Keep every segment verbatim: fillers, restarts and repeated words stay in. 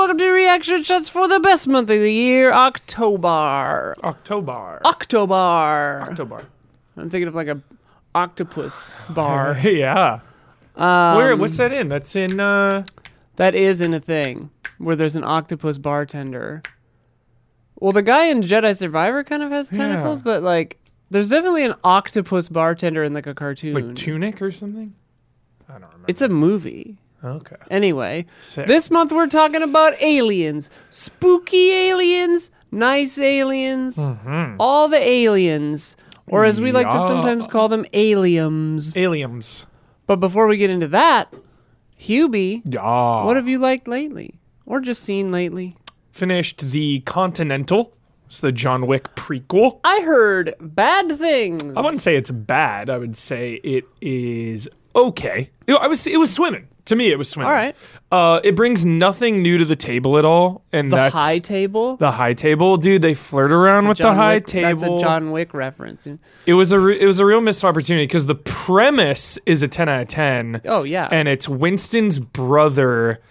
welcome to Reaction Shots for the best month of the year, October. October. October. October. I'm thinking of like a octopus bar. yeah. Um, Where? What's that in? That's in. uh That is in a thing where there's an octopus bartender. Well, the guy in Jedi Survivor kind of has tentacles, Yeah. but like, there's definitely an octopus bartender in like a cartoon. Like Tunic or something? I don't remember. It's a movie. Okay. Anyway, Sick. this month we're talking about aliens. Spooky aliens, nice aliens, Mhm. all the aliens. Or as we like to Yeah. sometimes call them, aliens. Aliens. But before we get into that, Hubie, Yeah. what have you liked lately? Or just seen lately? Finished the Continental. It's the John Wick prequel. I heard bad things. I wouldn't say it's bad. I would say it is okay. It, I was. It was swimming. To me, it was swimming. All right. Uh, it brings nothing new to the table at all, and The that's high table? the high table, dude. They flirt around with the John high Wick- table. That's a John Wick reference. It was a re- it was a real missed opportunity because the premise is a ten out of ten. Oh, yeah. And it's Winston's brother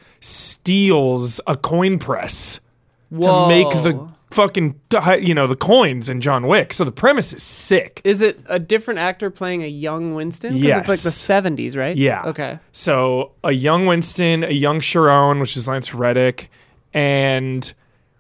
steals a coin press Whoa. to make the fucking you know the coins in John Wick. So the premise is sick. Is it a different actor playing a young Winston? 'Cause Yes. it's like the seventies, right? Yeah. Okay. So a young Winston, a young Sharon, which is Lance Reddick, and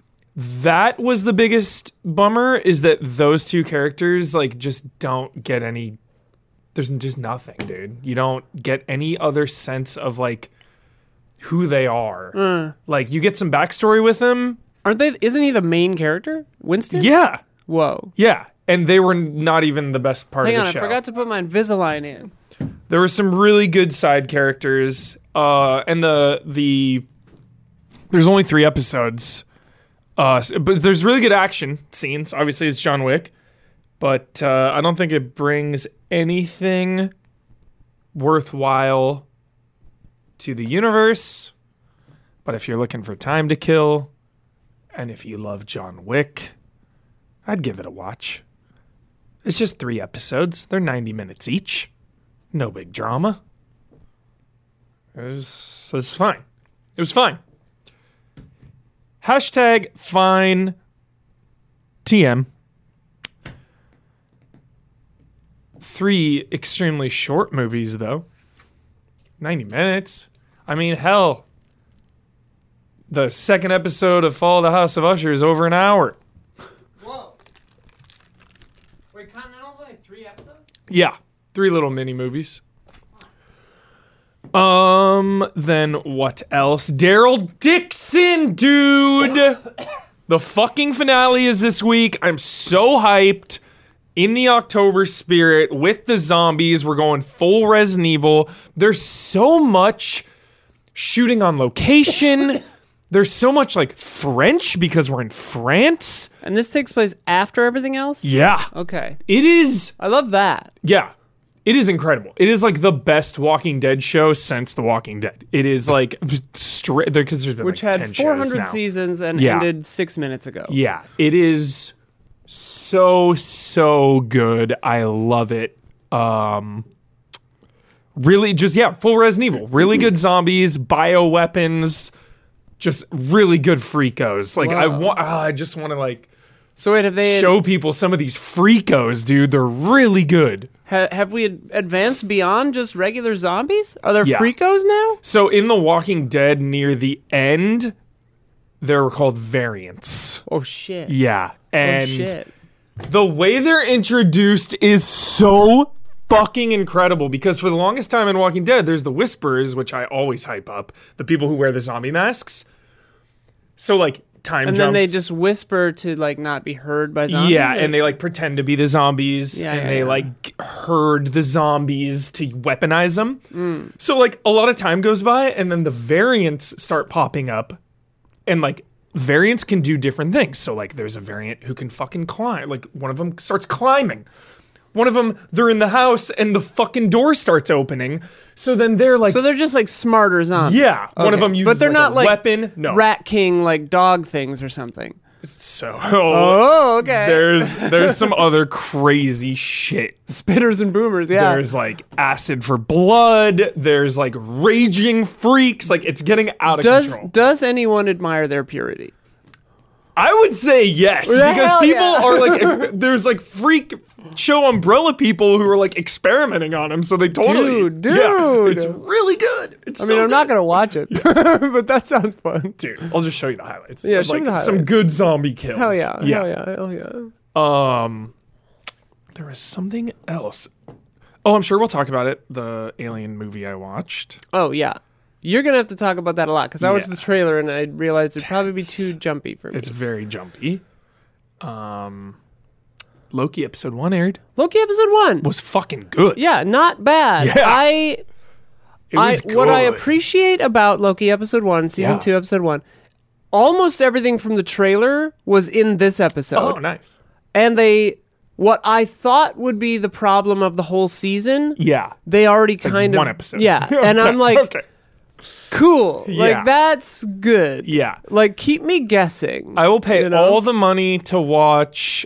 that was the biggest bummer is that those two characters like just don't get any. There's just nothing, dude. You don't get any other sense of like who they are. Mm. Like you get some backstory with them. Aren't they? Isn't he the main character, Winston? Yeah, Whoa. yeah, and they were not even the best part Hang of on, the I show. forgot to put my Invisalign in. There were some really good side characters, uh, and the the there's only three episodes, uh, s- but there's really good action scenes. Obviously, it's John Wick, but uh, I don't think it brings anything worthwhile to the universe. But if you're looking for time to kill, and if you love John Wick, I'd give it a watch. It's just three episodes. They're ninety minutes each. No big drama. It was, it was fine. It was fine. Hashtag fine T M. Three extremely short movies, though. ninety minutes. I mean, hell. The second episode of Fall of the House of Usher is over an hour. Whoa. Wait, Continental's only three episodes? Yeah, three little mini movies. Um, then what else? Daryl Dixon, dude. The fucking finale is this week. I'm so hyped. In the October spirit with the zombies, we're going full Resident Evil. There's so much shooting on location. There's so much like French because we're in France. And this takes place after everything else? Yeah. Okay. It is. I love that. Yeah. It is incredible. It is like the best Walking Dead show since The Walking Dead. It is like straight because there's been Which like had ten four shows hundred now. seasons and Yeah. ended six minutes ago. Yeah, it is so so good. I love it. Um, really, just yeah, full Resident Evil. Really good zombies, bioweapons, just really good freakos. Like I Wow. want, I just want to like So wait, have they show people some of these freakos, dude. They're really good. ha, have we ad- advanced beyond just regular zombies? Are there Yeah. freakos now? So in The Walking Dead, near the end, they were called variants. Oh shit. Yeah, and oh shit. the way they're introduced is so fucking incredible because for the longest time in Walking Dead, there's the Whisperers, which I always hype up, the people who wear the zombie masks. So like time And jumps. then they just whisper to like not be heard by zombies. yeah, or- and they like pretend to be the zombies, Yeah, and yeah, they yeah. like herd the zombies to weaponize them. Mm. So like a lot of time goes by, and then the variants start popping up, and like variants can do different things. So like there's a variant who can fucking climb. Like one of them starts climbing. One of them, they're in the house and the fucking door starts opening. So then they're like, So they're just like smarter zombies. yeah. One of Okay. them uses but they're like not a like weapon. No. Rat King like dog things or something. So Oh, okay. there's there's some other crazy shit. Spitters and boomers, yeah. There's like acid for blood. There's like raging freaks. Like it's getting out of does control. does anyone admire their purity? I would say yes, Yeah, because hell people yeah. are like, there's like freak show umbrella people who are like experimenting on him, so they totally, Dude, yeah, dude. it's really good. It's I mean, so I'm not good. gonna watch it, but that sounds fun. Dude, I'll just show you the highlights. Yeah, of, show me like, the some highlights. good zombie kills. Hell yeah, yeah. hell yeah, hell yeah. Um, there was something else. Oh, I'm sure we'll talk about it. The Alien movie I watched. Oh yeah, you're gonna have to talk about that a lot because I watched Yeah. the trailer and I realized it'd probably be tense. too jumpy for me. It's very jumpy. Um, Loki episode one aired. Loki episode one. Was fucking good. Yeah, not bad. Yeah. I It I was what I good. appreciate about Loki episode one, season Yeah. two, episode one, almost everything from the trailer was in this episode. Oh, nice. And they what I thought would be the problem of the whole season, Yeah. they already Like kind one of episode. Yeah. Okay, And I'm like, okay. cool. Yeah. Like that's good. Yeah. Like keep me guessing. I will pay You know? all the money to watch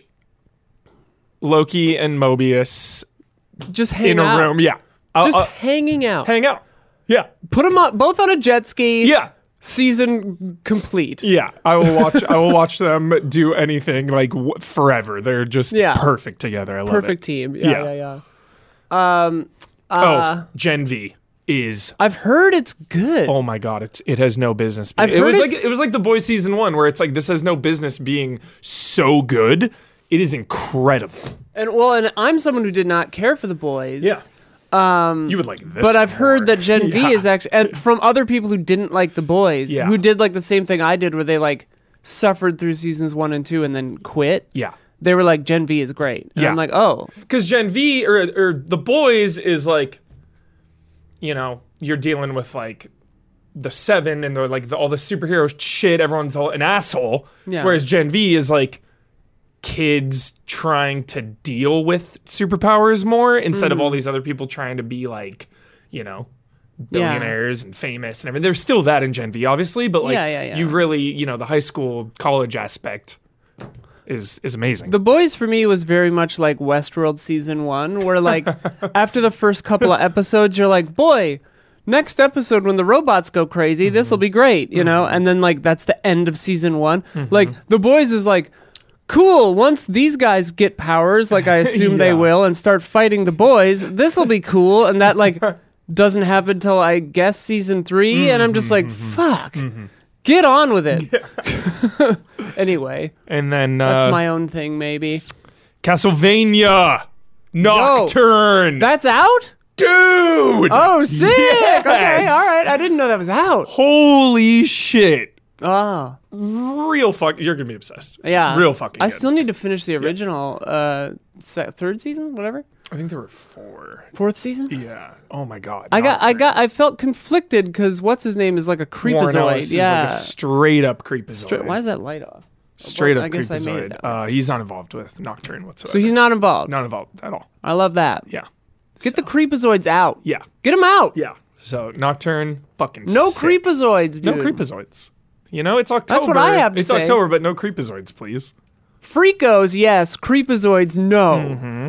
Loki and Mobius Just hang in a out. room. Yeah. I'll, Just I'll hanging out. hang out. Yeah. Put them up both on a jet ski. Yeah. Season complete. Yeah. I will watch I will watch them do anything like w- forever. They're just Yeah. perfect together. I love Perfect it. team. Yeah, Yeah. yeah, yeah. Um uh, oh, Gen V is I've heard it's good. oh my god, it's it has no business. Being, I've it heard was like it's- it was like The Boys season one where it's like this has no business being so good. It is incredible. And well, and I'm someone who did not care for the boys. Um, you would like this. But I've more. heard that Gen Yeah. V is actually, and from other people who didn't like the boys, Yeah. who did like the same thing I did, where they like suffered through seasons one and two and then quit. Yeah. They were like, Gen V is great. And Yeah. I'm like, oh, Because Gen V or or The Boys is like, you know, you're dealing with like the Seven and they're like the, all the superhero shit. Everyone's all an asshole. Yeah. Whereas Gen V is like kids trying to deal with superpowers more instead of all Mm. these other people trying to be like, you know, billionaires and famous and everything. There's still that in Gen V, obviously, but like Yeah, yeah, yeah. you really, you know, the high school college aspect is is amazing. The Boys for me was very much like Westworld season one, where like after the first couple of episodes, you're like, boy, next episode when the robots go crazy, this will be great, you know? And then like that's the end of season one. Like The Boys is like, cool, once these guys get powers, like I assume they Yeah. will, and start fighting the boys, this will be cool. And that like doesn't happen till I guess season three, and I'm just like, fuck. Get on with it. Anyway, and then uh, that's my own thing, maybe. Castlevania Nocturne. That's out? Dude! Oh, sick! Yes! Okay, all right. I didn't know that was out. Holy shit. Oh, Real fuck. You're going to be obsessed. yeah. Real fucking I good. still need to finish the original uh, se- third season, whatever. I think there were four. Fourth season? Yeah. Oh my god. I got, I Nocturne. got, I felt conflicted because what's his name is like a Warren creepazoid. Ellis is Yeah. like a straight up creepazoid. Straight- Why is that light off? Straight Well, up I guess I made it creepazoid. that way. Uh, he's not involved with Nocturne whatsoever. So he's not involved. not involved at all. I love that. Yeah. Get the creepazoids out. Yeah. Get them out. Yeah. So Nocturne, fucking No sick. creepazoids, dude. No creepazoids. You know, it's October. what I have to It's say. October, but no creepazoids, please. Freakos, yes. Creepazoids, no. Mm-hmm.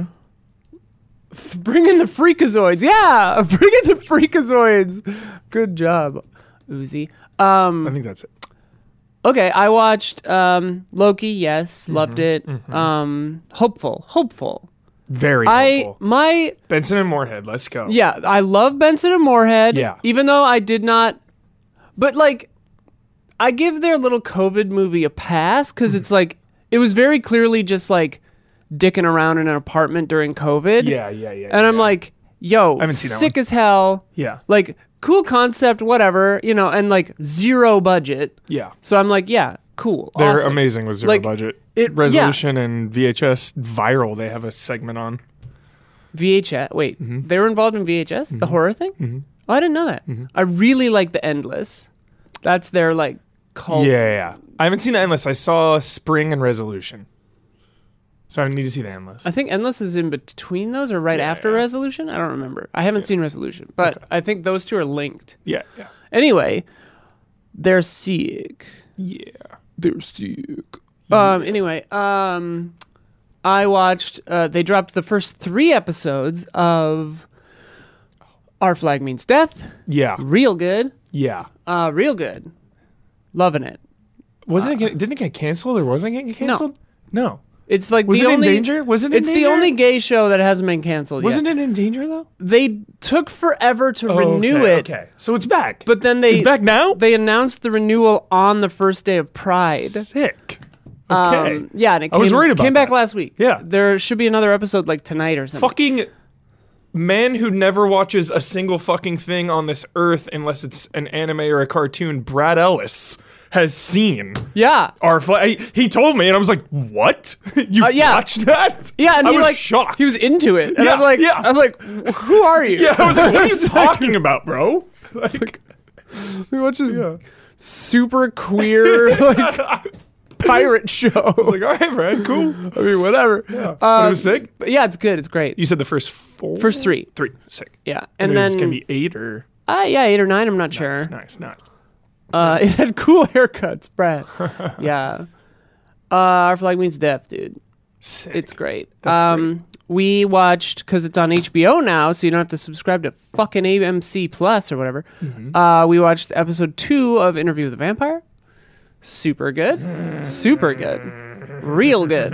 Bring in the freakazoids. Yeah, bring in the freakazoids. Good job, Uzi. Um, I think that's it. okay, I watched um, Loki. Yes, Mm-hmm. loved it. Um, hopeful, hopeful. Very I helpful. my Benson and Moorhead, let's go. yeah, I love Benson and Moorhead. Yeah. even though I did not, but like, I give their little COVID movie a pass because it's like it was very clearly just like dicking around in an apartment during COVID. Yeah, yeah, yeah. And I'm yeah. like, yo, haven't seen that sick as hell. Yeah. Like, cool concept, whatever, you know, and like zero budget. Yeah. So I'm like, yeah, cool. They're awesome. amazing with zero Like, budget. it- Resolution and V H S viral, they have a segment on. V H S. Wait, Mm-hmm. they were involved in V H S? The horror thing? Mm-hmm. Oh, I didn't know that. Mm-hmm. I really like The Endless. That's their like cult. Yeah, yeah, yeah. I haven't seen the Endless. I saw Spring and Resolution. So I need to see the Endless. I think Endless is in between those or right Yeah, after yeah. Resolution. I don't remember. I haven't seen Resolution, but I think those two are linked. Yeah, yeah. Anyway, they're sick. Yeah. They're sick. Um. Anyway, um, I watched. Uh, they dropped the first three episodes of Our Flag Means Death. Yeah. Real good. Yeah. Uh, real good. Loving it. Wasn't it? Get, didn't it get canceled or wasn't it get canceled? No. It's like Was the it in only, danger? Was it in It's danger? the only gay show that hasn't been canceled Wasn't yet. it in danger though? They took forever to Oh, renew okay, it. Okay. So it's back. But then they it's back now. They announced the renewal on the first day of Pride. Sick. Okay. Um, yeah, and it I came, was worried about came back that. last week. Yeah. There should be another episode like tonight or something. Fucking man who never watches a single fucking thing on this earth unless it's an anime or a cartoon, Brad Ellis, has seen Yeah. our flag. He told me, and I was like, "What? You Uh, yeah. watched that?" Yeah, and I he was like shocked. he was into it. And Yeah, I'm like yeah. I'm like, who are you? yeah, I was like, "What are you talking about, bro?" Like, He watches super queer like pirate show. like, all right, Brad, cool. I mean, whatever. But it was sick. But yeah, it's good. It's great. You said the first four, First three. three, sick. Yeah, And, and there's then gonna be eight or uh, yeah, eight or nine. I'm not sure. nice, nice, nice. Uh, it had cool haircuts, Brad. yeah. Uh, Our Flag Means Death, dude. Sick. It's great. That's um, We watched, because it's on H B O now, so you don't have to subscribe to fucking A M C Plus or whatever. Mm-hmm. Uh, we watched episode two of Interview with the Vampire. Super good. Super good. Real good.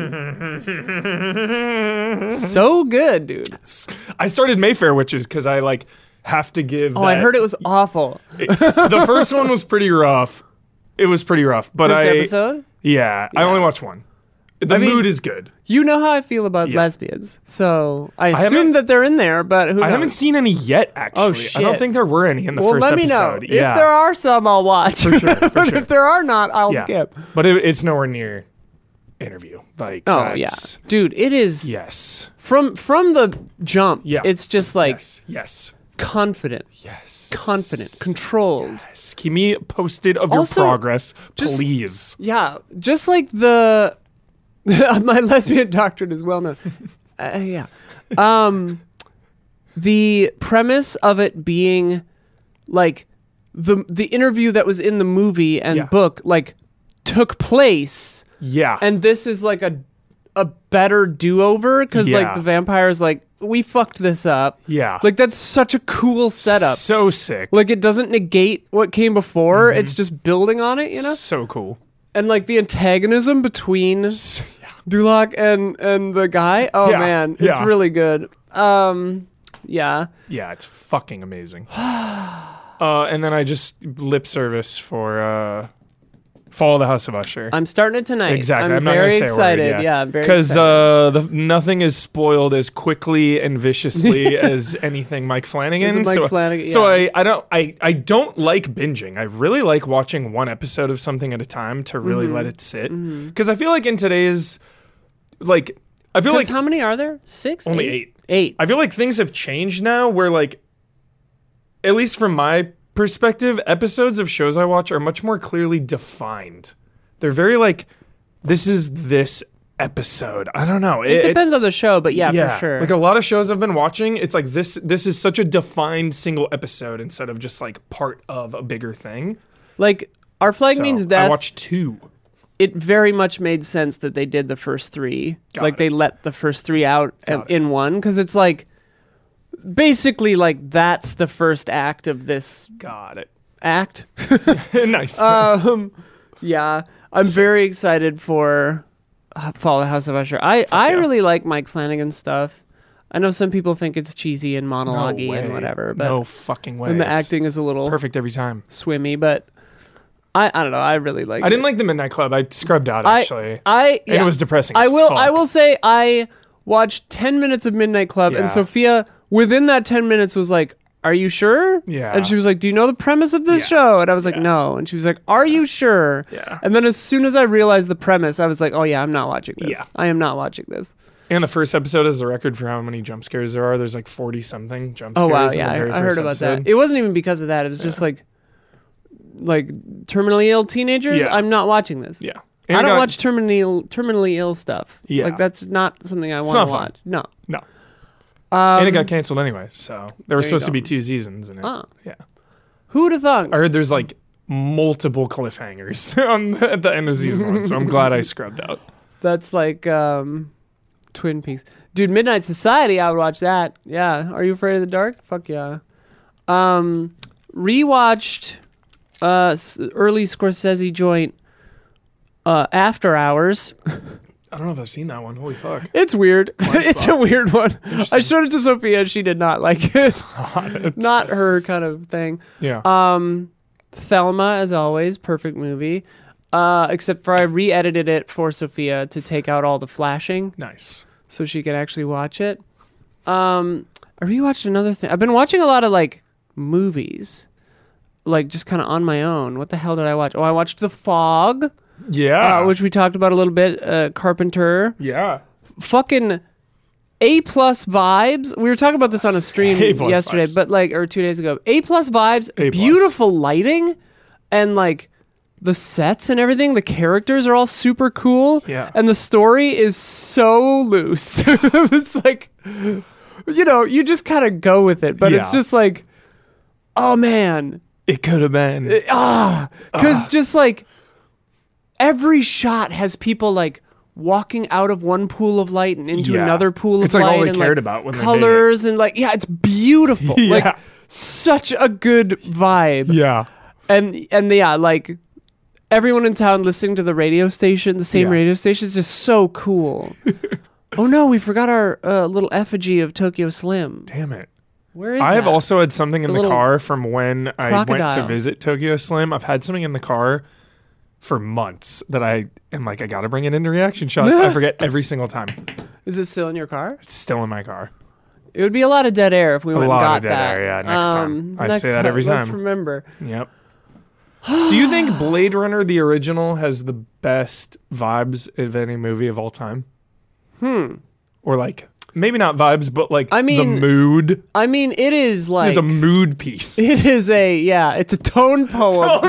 So good, dude. I started Mayfair Witches because I like have to give. Oh, I that- heard it was awful. the first one was pretty rough. It was pretty rough, but First I episode? yeah, I only watched one. The I mean, mood is good. You know how I feel about Yeah. lesbians, so I haven't- assume that they're in there, but who knows? I haven't seen any yet. Actually, Oh, I don't shit. think there were any in the Well, first let me episode. know. Yeah, If there are some, I'll watch. For sure, for but sure. if there are not, I'll yeah. skip. But it, it's nowhere near Interview. Like, Oh that's- yeah, dude, it is yes, from from the jump. Yeah. It's just like yes, yes, confident, yes, confident, controlled. Yes. Keep me posted of Also, your progress, just- please. Yeah, just like the my lesbian doctrine is well known. uh, yeah, um, the premise of it being like the the interview that was in the movie and Yeah. book like took place, Yeah, and this is like a a better do over because like Yeah. the vampires like we fucked this up. yeah, Like that's such a cool setup. so sick. Like it doesn't negate what came before. It's just building on it, you know? So cool. And like the antagonism between Duloc and and the guy. Oh Yeah, man, it's yeah. really good. Um yeah. Yeah, it's fucking amazing. uh, and then I just lip service for uh, Fall of the House of Usher. I'm starting it tonight. Exactly. I'm, I'm, not very gonna say excited. A word, yeah. I'm very because excited. uh, the, nothing is spoiled as quickly and viciously as anything Mike Flanagan. Is it Mike so, Flanagan? so Yeah. I, I don't I, I don't like binging. I really like watching one episode of something at a time to really Mm-hmm. let it sit. Because I feel like in today's like I feel 'Cause like how many are there? Six? Only eight. eight. Eight. I feel like things have changed now where like at least from my perspective, episodes of shows I watch are much more clearly defined. They're very like this is this episode. I don't know. It depends on the show, but yeah, for sure. Like a lot of shows I've been watching, it's like this this is such a defined single episode instead of just like part of a bigger thing. Like Our Flag So, Means I Death. watched two. It very much made sense that they did the first three. Got like it. they let the first three out Got in one because it's like basically like that's the first act of this Got it. act. nice. um, yeah, I'm very excited for uh, Fall of the House of Usher. I I yeah. really like Mike Flanagan stuff. I know some people think it's cheesy and no monologue-y way. and whatever, but no fucking way. and the It's acting is a little perfect every time. swimmy, but I I don't know. I really like. I didn't it. like the Midnight Club. I scrubbed out I- actually. I and yeah. it was depressing. I as will. fuck. I will say I watched ten minutes of Midnight Club, Yeah. and Sophia within that ten minutes was like, "Are you sure?" Yeah. And she was like, "Do you know the premise of this Yeah. show?" And I was like, Yeah. "No." And she was like, "Are you sure?" Yeah. And then as soon as I realized the premise, I was like, "Oh yeah, I'm not watching this. Yeah. I am not watching this." And the first episode is the record for how many jump scares there are. There's like forty something jump Oh scares. wow, in yeah, the very I, I first heard about episode. that. It wasn't even because of that. It was just like, like terminally ill teenagers. Yeah. I'm not watching this. Yeah. I And it don't got- watch terminally terminally ill stuff. Yeah. Like that's not something I want not to fun. watch. No. No. Um, and it got canceled anyway. So there were there you supposed to go. be two seasons in it. Oh. Yeah. Who'd have thought? I heard there's like multiple cliffhangers on the, at the end of season one. So I'm glad I scrubbed out. That's like um, Twin Peaks. Dude, Midnight Society, I would watch that. Yeah. Are You Afraid of the Dark? Fuck yeah. Um, rewatched uh, early Scorsese joint uh, After Hours. I don't know if I've seen that one. Holy fuck. It's weird. It's a weird one. I showed it to Sophia. She did not like it. Not her kind of thing. Yeah. Um, Thelma, as always, perfect movie. Uh, except for I re-edited it for Sophia to take out all the flashing. Nice. So she could actually watch it. Um, I rewatched another thing. I've been watching a lot of like movies, like just kind of on my own. What the hell did I watch? Oh, I watched The Fog. Yeah. Uh, which we talked about a little bit. Uh, Carpenter. Yeah. Fucking A plus vibes. We were talking about this on a stream yesterday, vibes. but like, or two days ago. A plus vibes. A plus. Beautiful lighting, and like the sets and everything. The characters are all super cool. Yeah. And the story is so loose. It's like, you know, you just kind of go with it, but Yeah. it's just like, oh man, It could have been. ah, because just like. Every shot has people like walking out of one pool of light and into Yeah. another pool of It's like light. all they and, cared like, about when they made colors and like yeah, it's beautiful. Yeah. Like such a good vibe. Yeah. And and yeah, like everyone in town listening to the radio station, the same Yeah. radio station is just so cool. Oh no, we forgot our uh, little effigy of Tokyo Slim. Damn it. Where is I have that? also had something in a the little car from when I went to crocodile. visit Tokyo Slim. I've had something in the car for months that I am like, I got to bring it into reaction shots. I forget every single time. Is it still in your car? It's still in my car. It would be a lot of dead air if we A went lot and got of dead that. air, yeah, next time. Um, I next say that every Let's time. remember. Yep. Do you think Blade Runner, the original, has the best vibes of any movie of all time? Hmm. Or like, maybe not vibes, but like I mean, the mood. I mean, it is like It's a mood piece. it is a yeah, it's a tone poem.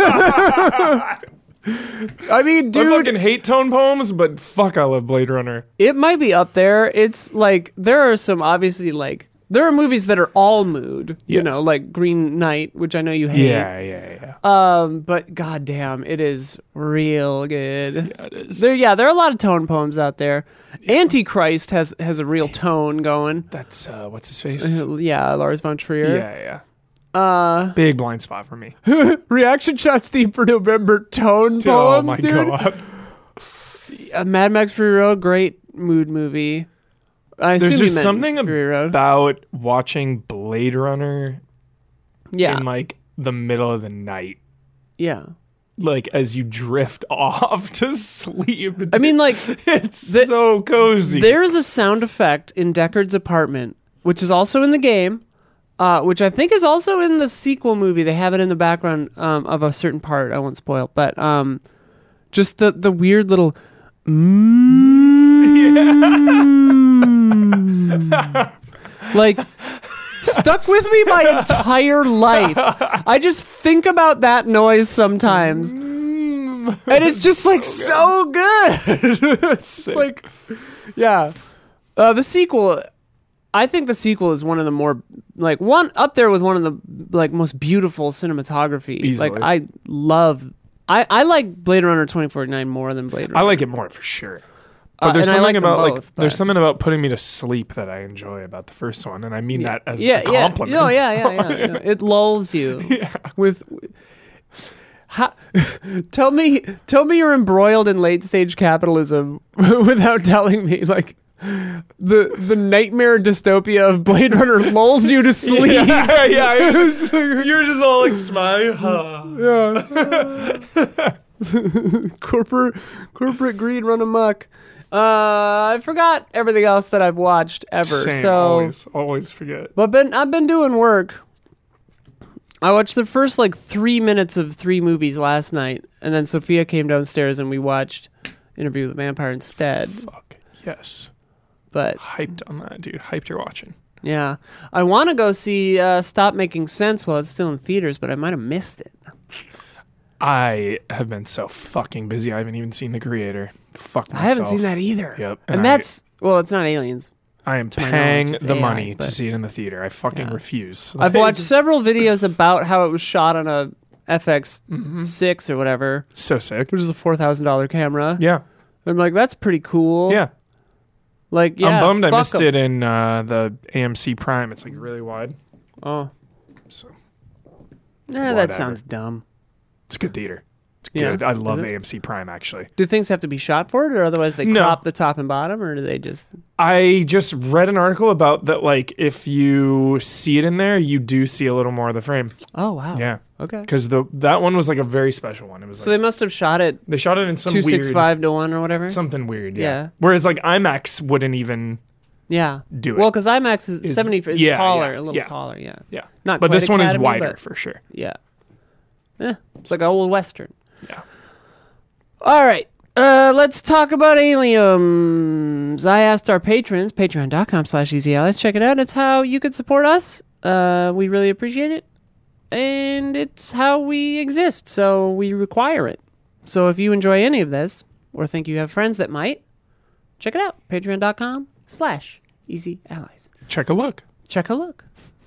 I mean, I dude, fucking hate tone poems, but fuck, I love Blade Runner. it might be up there. It's like there are some obviously like there are movies that are all mood. Yeah. You know, like Green Knight, which I know you hate. Yeah, yeah, yeah. Um, but goddamn, it is real good. Yeah, it is. There, yeah, there are a lot of tone poems out there. Antichrist has has a real tone going. That's, uh, what's his face? Yeah, Lars von Trier. Yeah, yeah. Uh, Big blind spot for me. reaction shots theme for November tone poems, oh my dude. god. Uh, Mad Max Fury Road, great mood movie. I There's assume you just meant something Fury Road. about watching Blade Runner Yeah, in like the middle of the night, yeah. like as you drift off to sleep. I mean, like, it's the- so cozy. there's a sound effect in Deckard's apartment, which is also in the game, uh, which I think is also in the sequel movie. They have it in the background um, of a certain part. I won't spoil, but um, just the the weird little. Mm, like stuck with me my entire life. I just think about that noise sometimes. And it's just like so good. It's just like yeah. Uh, the sequel I think the sequel is one of the more like one up there with one of the like most beautiful cinematography. Easily. Like I love I, I like Blade Runner twenty forty-nine more than Blade Runner. I like it more for sure. But Uh, there's and I something like them about both, like there's but- something about putting me to sleep that I enjoy about the first one, and I mean that as yeah, a compliment. Yeah, no, yeah, yeah, yeah, yeah. It lulls you with. How, tell me, tell me you're embroiled in late stage capitalism without telling me. Like the the nightmare dystopia of Blade Runner lulls you to sleep. Yeah, yeah. You're just, you're just all like smile. Yeah. corporate corporate greed run amok. Uh, I forgot everything else that I've watched ever. Same, so, always, always forget. but been I've been doing work. I watched the first like three minutes of three movies last night, and then Sophia came downstairs and we watched Interview with the Vampire instead. Fuck yes, But hyped on that, dude. Hyped you're watching. yeah, I want to go see uh, Stop Making Sense while it's still in theaters, but I might have missed it. I have been so fucking busy. I haven't even seen The Creator. Fuck myself. I haven't seen that either. Yep, and, and I- that's well, it's not Aliens. I am my paying knowledge, it's the A I, money but- to see it in the theater. I fucking Yeah. refuse. I've watched several videos about how it was shot on a F X six or whatever, So sick. which is a four thousand dollars camera. Yeah. I'm like, that's pretty cool. Yeah. Like, yeah, I'm bummed I fuck missed 'em. it in uh, the A M C Prime. It's like really wide. Oh. So Nah, that Whatever. sounds dumb. it's good theater. It's Yeah. good. I love Is it? A M C Prime actually. Do things have to be shot for it, or otherwise they No. crop the top and bottom, or do they just... I just read an article about that. Like, if you see it in there, you do see a little more of the frame. Oh, wow. Yeah, Okay. because the that one was like a very special one. It was So like they must have shot it they shot it in some two weird six five to one or whatever? something weird. Yeah. Yeah. Whereas like IMAX wouldn't even Yeah. do it. Well, because IMAX is, Is- seventy is yeah, taller, yeah, a little yeah. taller, yeah. yeah. Not but quite this one is Academy, wider but- for sure. Yeah. Eh, it's like an old Western. Yeah. All right. Uh, let's talk about Aliens. I asked our patrons, patreon.com slash easy allies. Check it out. It's how you could support us. Uh, we really appreciate it. And it's how we exist, so we require it. So if you enjoy any of this, or think you have friends that might, check it out. Patreon.com slash easy allies. Check a look. Check a look.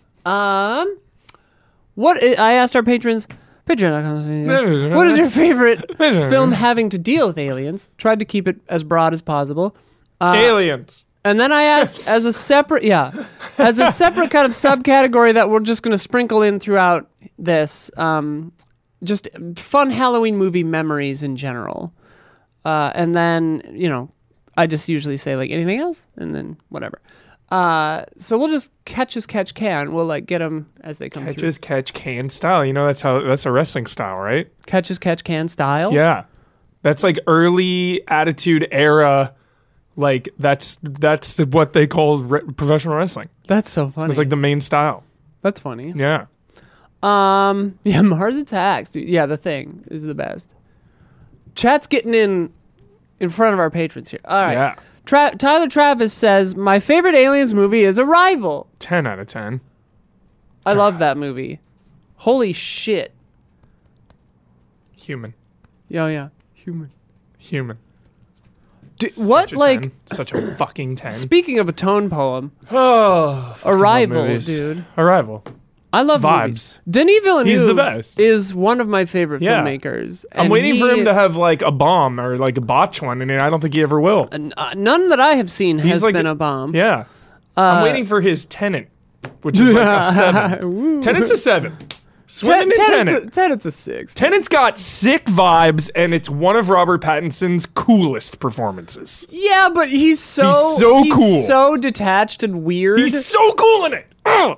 Um, what I I asked our patrons, Patreon.com. What is your favorite film having to deal with aliens? Tried to keep it as broad as possible. Uh, Aliens. And then I asked, as a separate, yeah, as a separate kind of subcategory that we're just going to sprinkle in throughout this, um, just fun Halloween movie memories in general. Uh, and then, you know, I just usually say like anything else, and then whatever. Uh, so we'll just catch as catch can. We'll like get them as they come Catch through. as catch can style. You know that's how that's a wrestling style, right? Catch as catch can style. Yeah. That's like early Attitude Era. Like that's that's what they called re- professional wrestling. That's so funny. It's like the main style. That's funny. Yeah. Um, yeah, Mars Attacks. Dude. Yeah, the Thing is the best. Chat's getting in in front of our patrons here. All right. Yeah. Tra- Tyler Travis says, my favorite Aliens movie is Arrival. ten out of ten. I love that movie. Holy shit. Human. Yeah, yeah. Human. Human. D- Such what, a like, ten. Such a fucking ten. speaking of a tone poem, Oh, fucking love Arrival, movies. dude. Arrival. I love Vibes. movies. Denis Villeneuve He's the best. is one of my favorite Yeah. filmmakers. I'm and waiting for he- him to have like a bomb or like a botch one, and I don't think he ever will. N- uh, none that I have seen has like- been a bomb. Yeah. Uh, I'm waiting for his Tenant, which is like a seven. Woo. Tenant's a seven. Swimming in Tenant's Tenant. a, Tenant's a six. Tenant's got sick vibes, and it's one of Robert Pattinson's coolest performances. Yeah, but he's so He's so cool. so detached and weird. He's so cool in it. Oh.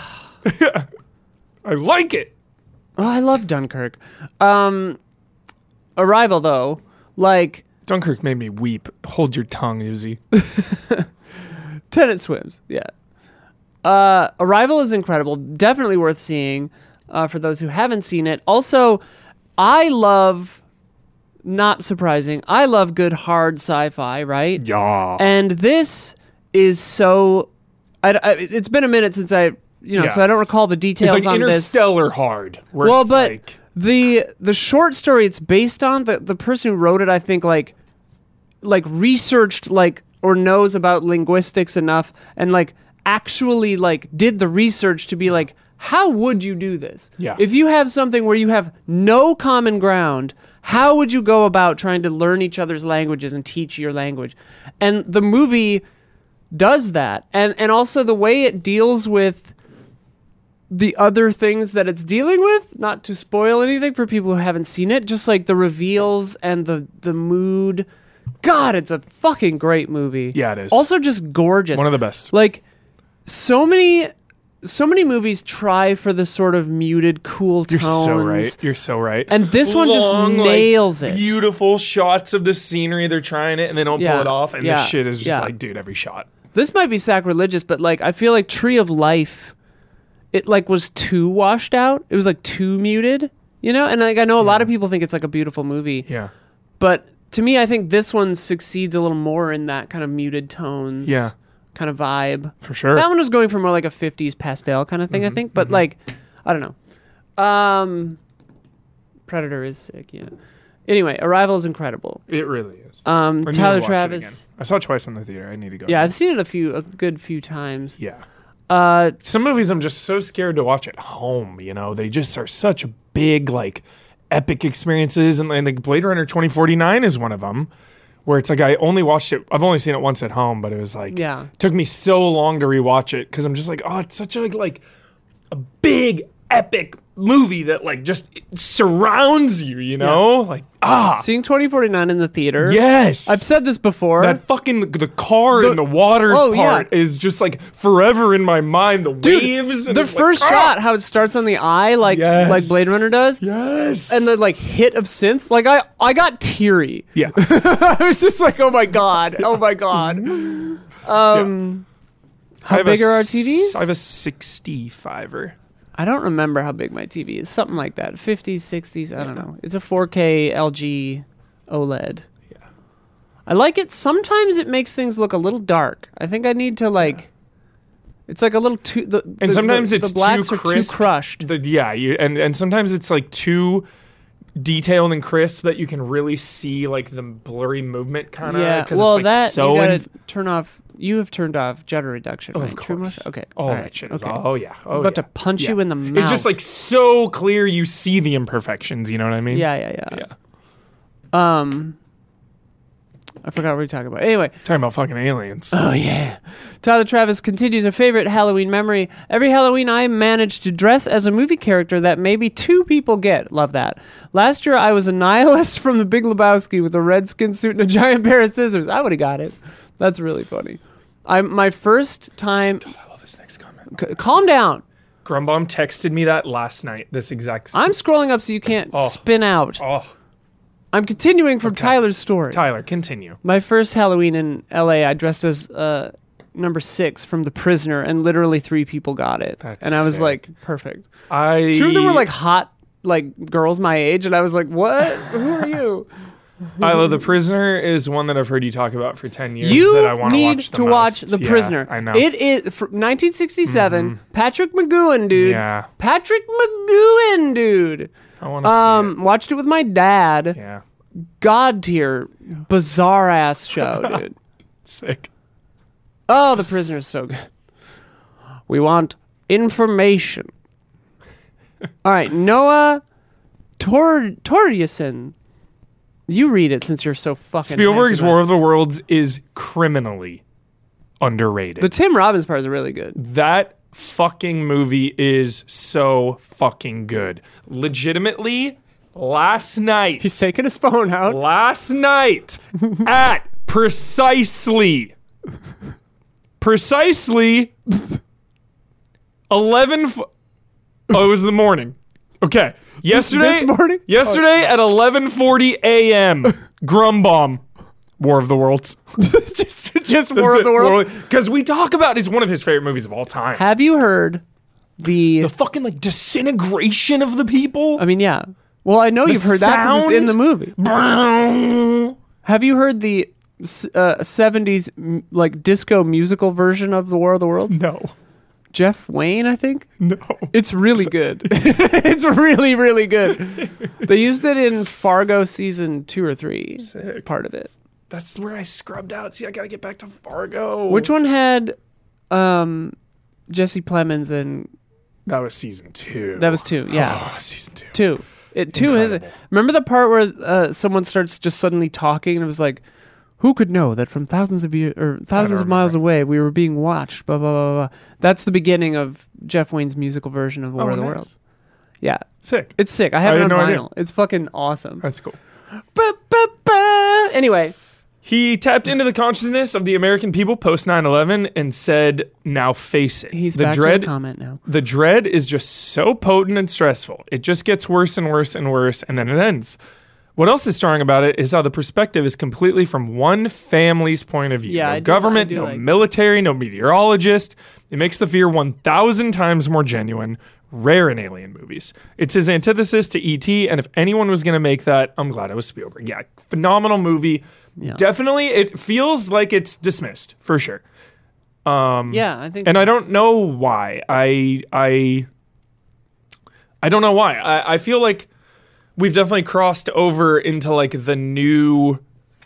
I like it. Oh, I love Dunkirk. Um, Arrival though, like Dunkirk made me weep. Hold your tongue, Uzi. Tenet swims. Yeah. Uh, Arrival is incredible. Definitely worth seeing uh, for those who haven't seen it. Also, I love. Not surprising. I love good hard sci-fi, right? Yeah. And this is so. I, I, it's been a minute since I, you know, Yeah. so I don't recall the details It's like on this. Interstellar hard. Where Well, it's but like, the the short story it's based on, the the person who wrote it, I think, like like researched like or knows about linguistics enough, and like actually like did the research to be like, how would you do this? Yeah. If you have something where you have no common ground, how would you go about trying to learn each other's languages and teach your language? And the movie does that, and and also the way it deals with the other things that it's dealing with, not to spoil anything for people who haven't seen it, just like the reveals and the the mood. God, it's a fucking great movie. Yeah, it is. Also just gorgeous. one of the best. Like so many so many movies try for this sort of muted, cool You're tones. so right. You're so right. And this one just Long, like, nails it. Beautiful shots of the scenery. They're trying it and they don't Yeah. pull it off. And Yeah. this shit is just Yeah. like, dude, every shot. This might be sacrilegious, but like I feel like Tree of Life, it like was too washed out. It was like too muted, you know? And like I know a lot of people think it's like a beautiful movie. Yeah. But to me, I think this one succeeds a little more in that kind of muted tones. Yeah. Kind of vibe. For sure. That one was going for more like a fifties pastel kind of thing, I think. But like, I don't know. Um, Predator is sick, yeah. Anyway, Arrival is incredible. It really is. Um, I need to Tyler watch it Travis. again. I saw it twice in the theater. I need to go. Yeah, again. I've seen it a few, a good few times. Yeah. Uh, Some movies I'm just so scared to watch at home. You know, they just are such big, like, epic experiences, and, and like Blade Runner twenty forty-nine is one of them. Where it's like I only watched it. I've only seen it once at home, but it was like Yeah. it took me so long to rewatch it because I'm just like, oh, it's such a like a big epic movie that like just surrounds you, you know? Like ah, seeing twenty forty-nine in the theater. yes. I've said this before. that fucking the car The- in the water oh, part yeah. is just like forever in my mind. The Dude, waves, and the it's first like, shot, ah! how it starts on the eye, like Yes. like Blade Runner does, Yes, and the like hit of synths, like I I got teary. yeah. I was just like, oh my god, oh my god. Um, I how have a big are our s- T Vs? I have a sixty-five-er. I don't remember how big my T V is. Something like that, fifties, sixties. I don't know. It's a four K L G OLED. Yeah. I like it. Sometimes it makes things look a little dark. I think I need to like. It's like a little too. The, And the- sometimes the, it's the blacks too are crisp. too crushed. The, yeah, you, and and sometimes it's like too detailed and crisp that you can really see like the blurry movement kind of. Yeah. Because Well, it's like that so you gotta in- turn off. You have turned off jitter reduction. Oh, right? of True course. motion? Okay. All all that right, shit is. Okay. Oh yeah. Oh about yeah. to punch Yeah. you in the mouth. It's just like so clear. You see the imperfections. You know what I mean? Yeah, yeah, yeah. Yeah. Um, I forgot what we were talking about. Anyway. Talking about fucking aliens. Oh, yeah. Tyler Travis continues a favorite Halloween memory. Every Halloween, I managed to dress as a movie character that maybe two people get. Love that. Last year, I was a nihilist from The Big Lebowski with a red skin suit and a giant pair of scissors. I would have got it. That's really funny. I My first time... I love this next comment. C- calm down. Grumbomb texted me that last night. This exact. I'm scrolling up so you can't Oh. spin out. Oh, I'm continuing from Tyler's story. Tyler, continue. My first Halloween in L A, I dressed as uh, number six from The Prisoner, and literally three people got it. That's and I was sick. like, perfect. I Two of them were like hot, like girls my age, and I was like, what? Who are you? Isla the Prisoner is one that I've heard you talk about for ten years. You that I want need watch the to most. watch The Yeah, Prisoner. I know. It is fr- nineteen sixty-seven. Patrick McGowan, dude. Yeah. Patrick McGowan, dude. I want to Um, watched it with my dad. see it. Yeah. God tier, bizarre ass show, dude. Sick. Oh, The Prisoner is so good. We want information. All right, Noah Tor Torjussen. You read it since you're so fucking. Spielberg's hyped about War it. of the Worlds is criminally underrated. The Tim Robbins part is really good. that fucking movie is so fucking good. Legitimately, last night. He's taking his phone out. last night at precisely precisely eleven f- oh it was the morning. Okay, yesterday this morning? yesterday at eleven forty a.m. Grumbomb, War of the Worlds. just just War of the Worlds. Because we talk about it's one of his favorite movies of all time. Have you heard the? The fucking like disintegration of the people. I mean, yeah. Well, I know you've heard that 'cause it's in sound? the movie. Brown. Have you heard the s- uh, seventies m- like disco musical version of the War of the Worlds? No. Jeff Wayne, I think. No. It's really good. It's really, really good. They used it in Fargo season two or three. Sick. Part of it. That's where I scrubbed out. See, I gotta get back to Fargo. Which one had um, Jesse Plemons and That was season two. that was two? Yeah, Oh, season two. two. It two is. Incredible. Remember the part where uh, someone starts just suddenly talking and it was like, "Who could know that from thousands of years or thousands of miles away we were being watched?" Blah blah blah blah. blah. That's the beginning of Jeff Wayne's musical version of War Oh, of the nice. World. Yeah, Sick. it's sick. I have I it on had no vinyl. idea. It's fucking awesome. That's cool. Ba-ba-ba. Anyway, He tapped into the consciousness of the American people post nine eleven and said, "Now face it." he's the back dread. to the comment now. The dread is just so potent and stressful. It just gets worse and worse and worse, and then it ends. What else is strong about it is how the perspective is completely from one family's point of view. Yeah, no I do- government, I do no like- military, no meteorologist. It makes the fear one thousand times more genuine, rare in alien movies. It's his antithesis to E T, and if anyone was going to make that, I'm glad it was Spielberg. Yeah, phenomenal movie. Yeah. Definitely, it feels like it's dismissed, for sure. Yeah, I think. And so. I don't know why. I I I don't know why. I, I feel like we've definitely crossed over into like the new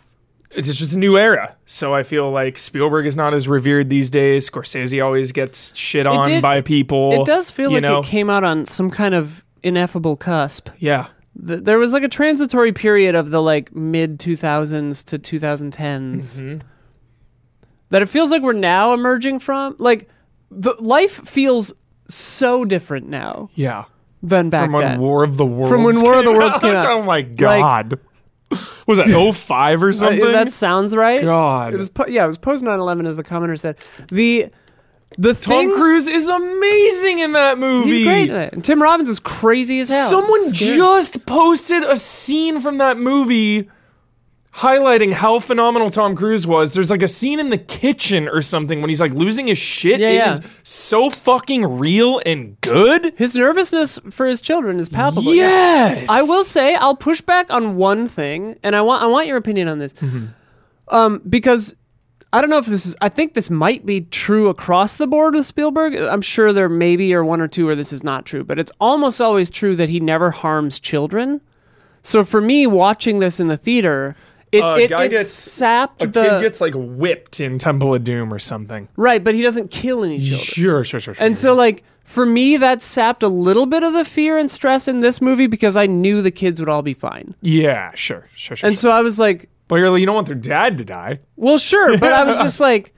it's just a new era. So I feel like Spielberg is not as revered these days. Scorsese always gets shit on did- by people. It does feel you like know? it came out on some kind of ineffable cusp. Yeah. Th- There was like a transitory period of the like mid two thousands to twenty tens Mm-hmm. that it feels like we're now emerging from. Like the life feels so different now Yeah. than back From when then. War of the Worlds From when War of the came Worlds came out. Oh my God. Was that oh five or Uh, something? that sounds right. God. It was po- yeah, it was post nine eleven as the commenter said. The the Tom thing, Cruise is amazing in that movie. he's great in it. And Tim Robbins is crazy as hell. Someone It's scary. just posted a scene from that movie highlighting how phenomenal Tom Cruise was. There's like a scene in the kitchen or something when he's like losing his shit. Yeah, It yeah. is so fucking real and good. His nervousness for his children is palpable. Yes. I will say I'll push back on one thing, and I want I want your opinion on this, um, because I don't know if this is. I think this might be true across the board with Spielberg. I'm sure there maybe are one or two where this is not true, but it's almost always true that he never harms children. So for me, watching this in the theater, it Uh, it, guy it gets- sapped A the kid gets like whipped in Temple of Doom or something. right, but he doesn't kill any children. Sure, sure, sure, sure. And so, like, for me, that sapped a little bit of the fear and stress in this movie because I knew the kids would all be fine. yeah, sure, sure, sure. And sure. so I was like, Well, you're like, you don't want their dad to die. well, sure. But I was just like,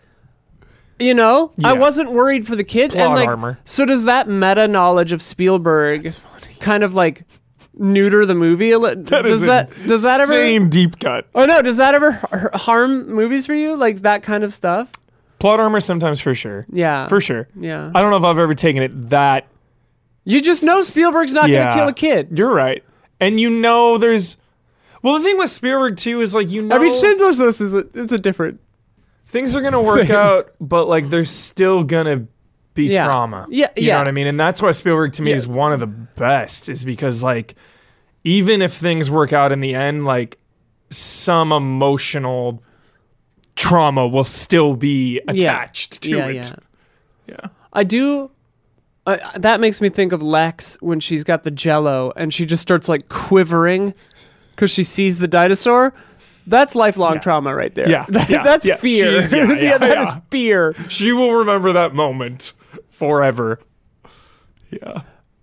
you know, I Yeah. wasn't worried for the kids. and Plot like, armor. So does that meta knowledge of Spielberg kind of like neuter the movie a little? That Does is that, does that ever. insane deep cut. Oh, no. Does that ever har- harm movies for you? Like that kind of stuff? Plot armor sometimes for sure. Yeah. For sure. Yeah. I don't know if I've ever taken it that. You just know Spielberg's not Yeah. going to kill a kid. You're right. And you know there's. Well, the thing with Spielberg too is like you know I mean, Schindler's List is a, it's a different. things are gonna work out, but like there's still gonna be Yeah. trauma. Yeah, you yeah. know what I mean. And that's why Spielberg to me Yeah. is one of the best, is because like even if things work out in the end, like some emotional trauma will still be attached to yeah, it. Yeah. Yeah. I do. Uh, that makes me think of Lex when she's got the Jello and she just starts like quivering because she sees the dinosaur. That's lifelong trauma right there. Yeah, That- yeah, that's yeah. fear. She's- yeah, yeah, that yeah. is fear. She will remember that moment forever. Yeah.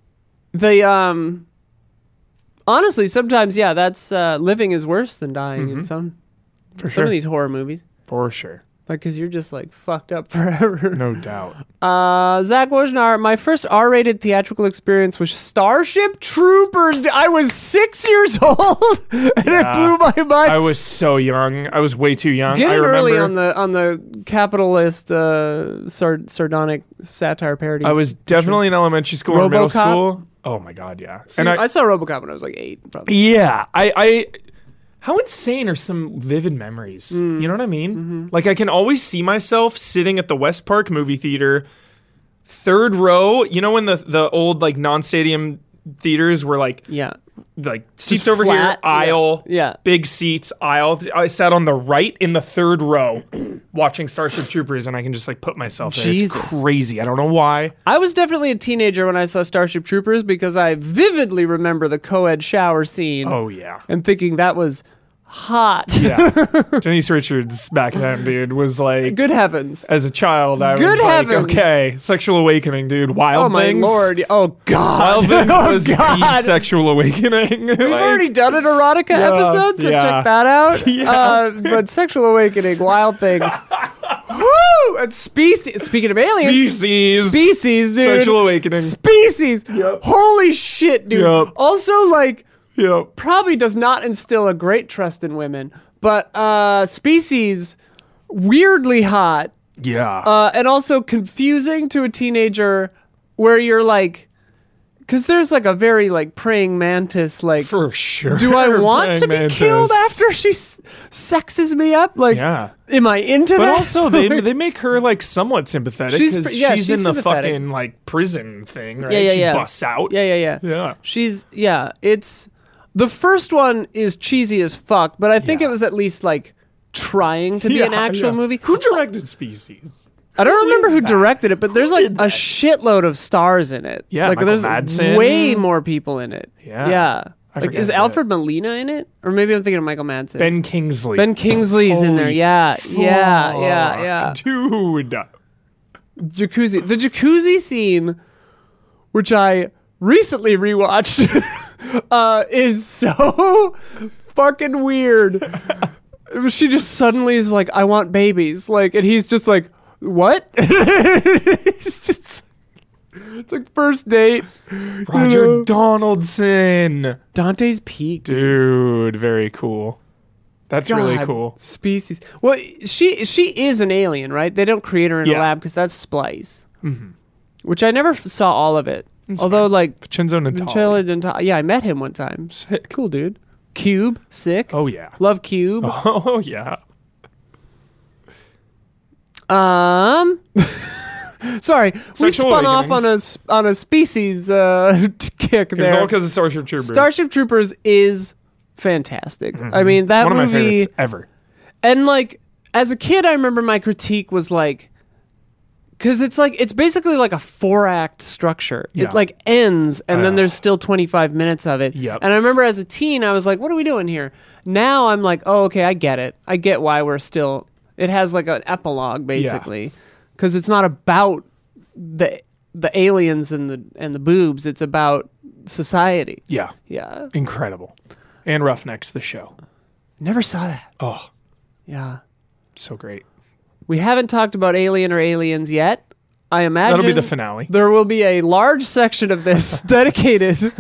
The um. Honestly, sometimes yeah, that's uh, living is worse than dying in some For some sure. of these horror movies. For sure. Like, because you're just like fucked up forever. No doubt. Uh, Zach Wojnar, my first R-rated theatrical experience was Starship Troopers. I was six years old, and it blew my mind. I was so young. I was way too young. Get I it remember early on the on the capitalist uh, sard- sardonic satire parodies. I was definitely in elementary school or middle RoboCop? school. Oh my god, yeah. See, and I, I, saw RoboCop when I was like eight. Probably. yeah, I, I, how insane are some vivid memories? Mm. You know what I mean? Mm-hmm. Like I can always see myself sitting at the West Park movie theater, third row. You know when the the old like non-stadium theaters were like Yeah. like seats Just over flat, here, aisle, yeah. big seats, aisle. I sat on the right in the third row, watching Starship Troopers, and I can just like put myself there. Jesus. It's crazy. I don't know why. I was definitely a teenager when I saw Starship Troopers because I vividly remember the co-ed shower scene Oh yeah. and thinking that was hot. Yeah. Denise Richards back then, dude, was like, Good heavens. as a child, I Good was heavens. like, okay, sexual awakening, dude. Wild Oh my Things. lord! Oh god! Wild Things oh, was the God. sexual awakening. We've already done an erotica Yeah, episode, so yeah. check that out. Yeah. Uh, but Sexual Awakening, Wild Things. Woo! And species. Speaking of aliens, Species. species, dude. Sexual Awakening. Species. Yep. Holy shit, dude. Yep. Also, like, Yep. probably does not instill a great trust in women, but uh, Species, weirdly hot. Yeah. Uh, and also confusing to a teenager where you're like, because there's like a very like praying mantis, like, For sure. do I want to be Praying killed mantis. after she s- sexes me up? Like, Yeah. am I into But that? also, they they make her like somewhat sympathetic She's because pr- yeah, she's, she's in the sympathetic. fucking like prison thing, right? Yeah, yeah, she yeah. busts out. yeah, yeah, yeah. Yeah. She's, yeah, it's, the first one is cheesy as fuck, but I think Yeah. it was at least like trying to be Yeah, an actual yeah. movie. Who directed Species? I don't remember is who that? directed it, but there's like did a that? shitload of stars in it. Yeah, like Michael there's Madsen. way more people in it. Yeah. yeah. Like, forget is the- Alfred Molina in it? Or maybe I'm thinking of Michael Madsen. Ben Kingsley. Ben Kingsley's in there. Holy Yeah, yeah, yeah, fuck, yeah. Dude. Jacuzzi. The jacuzzi scene, which I recently rewatched, uh, is so fucking weird. She just suddenly is like, I want babies. Like, and he's just like, what? It's just, it's like first date. Roger You know? Donaldson. Dante's Peak. Dude, very cool. That's really God, cool. Species. Well, she she is an alien, right? They don't create her in a Yeah. lab because that's Splice, mm-hmm. which I never f- saw all of it. That's Although, fine. like, Vincenzo Natali. Vincenzo Natali- yeah, I met him one time. Sick. Cool dude. Cube, sick. Oh, yeah. Love Cube. Oh, yeah. Um, sorry, we Sexual spun off on a Awakenings. s- on a species uh, kick It was all there. because of Starship Troopers. Starship Troopers is fantastic. I mean, that One of my movie. favorites ever. And like as a kid, I remember my critique was like, because it's like it's basically like a four act structure. Yeah. It like ends, and then Uh. there's still twenty-five minutes of it. Yep. And I remember as a teen, I was like, "What are we doing here?" Now I'm like, "Oh, okay, I get it. I get why we're still." It has like an epilogue basically, because it's not about the the aliens and the and the boobs. It's about society. Yeah. Yeah. Incredible. And Roughnecks, the show. Never saw that. Oh, Yeah. so great. We haven't talked about Alien or Aliens yet. I imagine That'll be the finale. there will be a large section of this dedicated.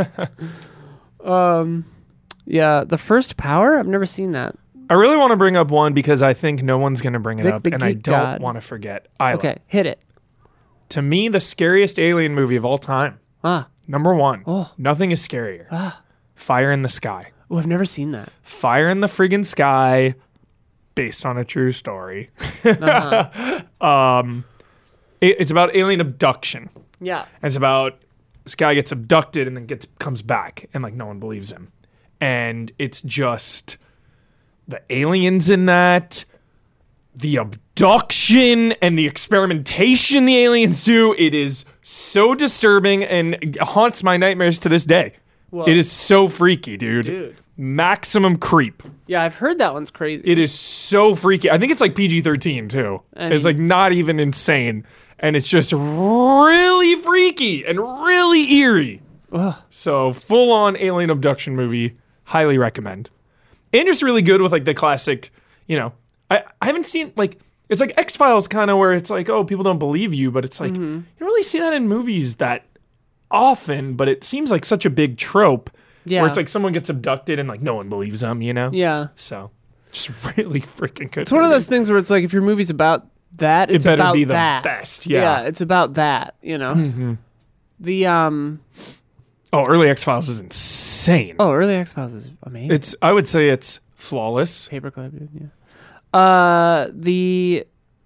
um, yeah, the first Power. I've never seen that. I really want to bring up one because I think no one's going to bring it Vic up, the and I Geek don't God. want to forget. Isla. Okay, hit it. To me, the scariest alien movie of all time. Ah, Number one. Oh. Nothing is scarier. ah. Fire in the Sky. Oh, I've never seen that. Fire in the friggin' Sky, based on a true story. Uh-huh. um, it- it's about alien abduction. Yeah. It's about this guy gets abducted and then gets comes back, and like no one believes him. And it's just the aliens in that, the abduction and the experimentation the aliens do. It is so disturbing and haunts my nightmares to this day. Whoa. It is so freaky, dude. Dude. Maximum creep. Yeah, I've heard that one's crazy. It is so freaky. I think it's like P G thirteen too. I It's mean- like not even insane. And it's just really freaky and really eerie. Ugh. So full on alien abduction movie. Highly recommend. And just really good with like the classic, you know, I, I haven't seen like, it's like X-Files kind of where it's like, oh, people don't believe you, but it's like, Mm-hmm. you don't really see that in movies that often, but it seems like such a big trope Yeah. where it's like someone gets abducted and like no one believes them, you know? Yeah. So just really freaking good. It's one of those things where it's like if your movie's about that, It it's better about be the that. best. Yeah. it's about that, you know. The um Oh, early X-Files is insane. oh, early X-Files is amazing. It's, I would say it's flawless. Paperclip, dude, yeah. Uh, the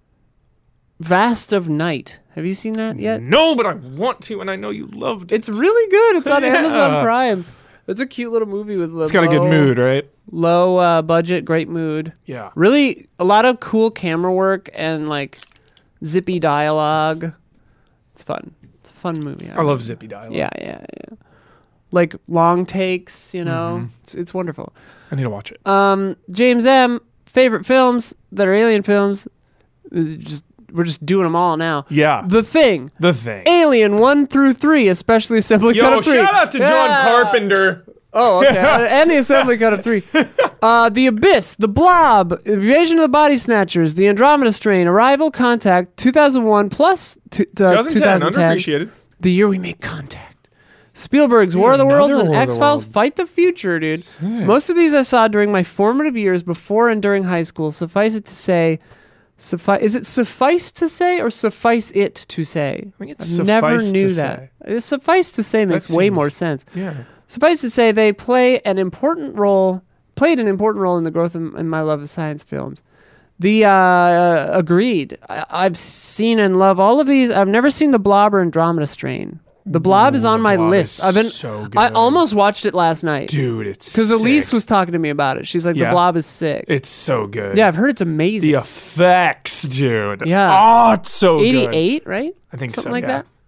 Vast of Night. Have you seen that yet? No, but I want to, and I know you loved it. It's really good. It's on Yeah. Amazon Prime. It's a cute little movie with It's got a good low- mood, right? low uh, budget, great mood. Yeah. Really, a lot of cool camera work and like zippy dialogue. It's fun. It's a fun movie. I love zippy dialogue. Yeah, yeah, yeah. Like long takes, you know. Mm-hmm. It's it's wonderful. I need to watch it. Um, James M. Favorite films that are alien films. Is Just we're just doing them all now. Yeah. The Thing, The Thing. Alien one through three, especially assembly cut Yo, of three. shout out to John Yeah. Carpenter. Oh, okay. And the assembly cut of three. Uh, the Abyss, The Blob, Invasion of the Body Snatchers, The Andromeda Strain, Arrival, Contact, two thousand one plus two, uh, twenty ten, twenty ten, underappreciated. the year we make contact. Spielberg's War of the another Worlds and War of the X Files Worlds. Fight the Future, dude. Most of these I saw during my formative years before and during high school. Suffice it to say, suffice is it suffice to say or suffice it to say? I think it's I never suffice knew to that. Uh, Suffice to say makes way seems- more sense. Yeah. Suffice to say, they play an important role, played an important role in the growth of in my love of science films. The uh, agreed. I, I've seen and love all of these. I've never seen The Blob or Andromeda Strain. The Blob is Ooh, on The my Blob list. is I've been. so good. I almost watched it last night Dude, it's because Elise sick. was talking to me about it. She's like, Yeah. "The Blob is sick." It's so good. Yeah, I've heard it's amazing. The effects, dude. Yeah. Oh, it's so good. eighty-eight, right? I think Something so, like yeah. that.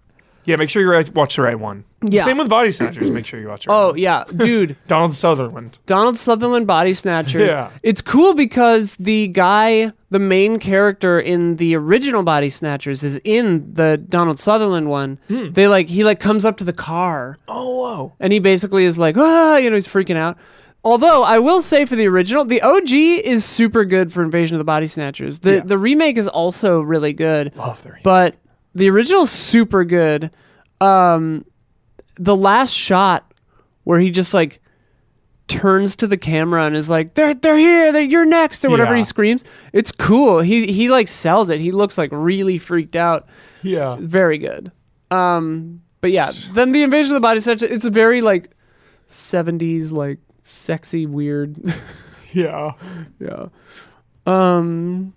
Yeah, make sure you right- watch the right one. Yeah. Same with Body Snatchers. Make sure you watch the right Oh one. yeah, dude. Donald Sutherland. Donald Sutherland Body Snatchers. Yeah. It's cool because the guy, the main character in the original Body Snatchers is in the Donald Sutherland one. Hmm. They like he like comes up to the car Oh, whoa. and he basically is like, ah, you know, he's freaking out. Although I will say for the original, the O G is super good for Invasion of the Body Snatchers. The Yeah. the remake is also really good. Love the remake. But the original's super good. Um, the last shot where he just like turns to the camera and is like, "They're they're here, they're, you're next," or whatever Yeah. he screams. It's cool. He he like sells it. He looks like really freaked out. Yeah. Very good. Um, but yeah, then the Invasion of the Body Snatchers. It's a very like seventies like sexy weird. Yeah. Yeah. Um.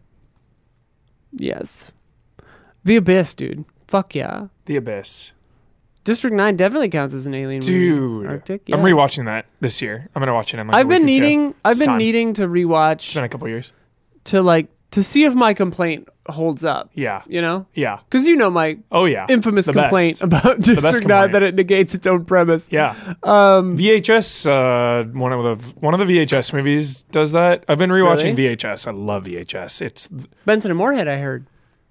Yes. The Abyss, dude. Fuck yeah. The Abyss. District nine definitely counts as an alien Dude. movie. Arctic. Yeah. I'm rewatching that this year. I'm going to watch it in like I've a been week or two. needing I've It's been time. needing to It's rewatch been a couple years. to like to see if my complaint holds up. Yeah. You know? Yeah. Cuz you know my Oh, yeah. infamous The complaint best. about District nine complaint. that it negates its own premise. Yeah. Um V H S, uh, one of the one of the V H S movies does that. I've been rewatching Really? V H S. I love V H S. It's Benson and Moorhead, I heard.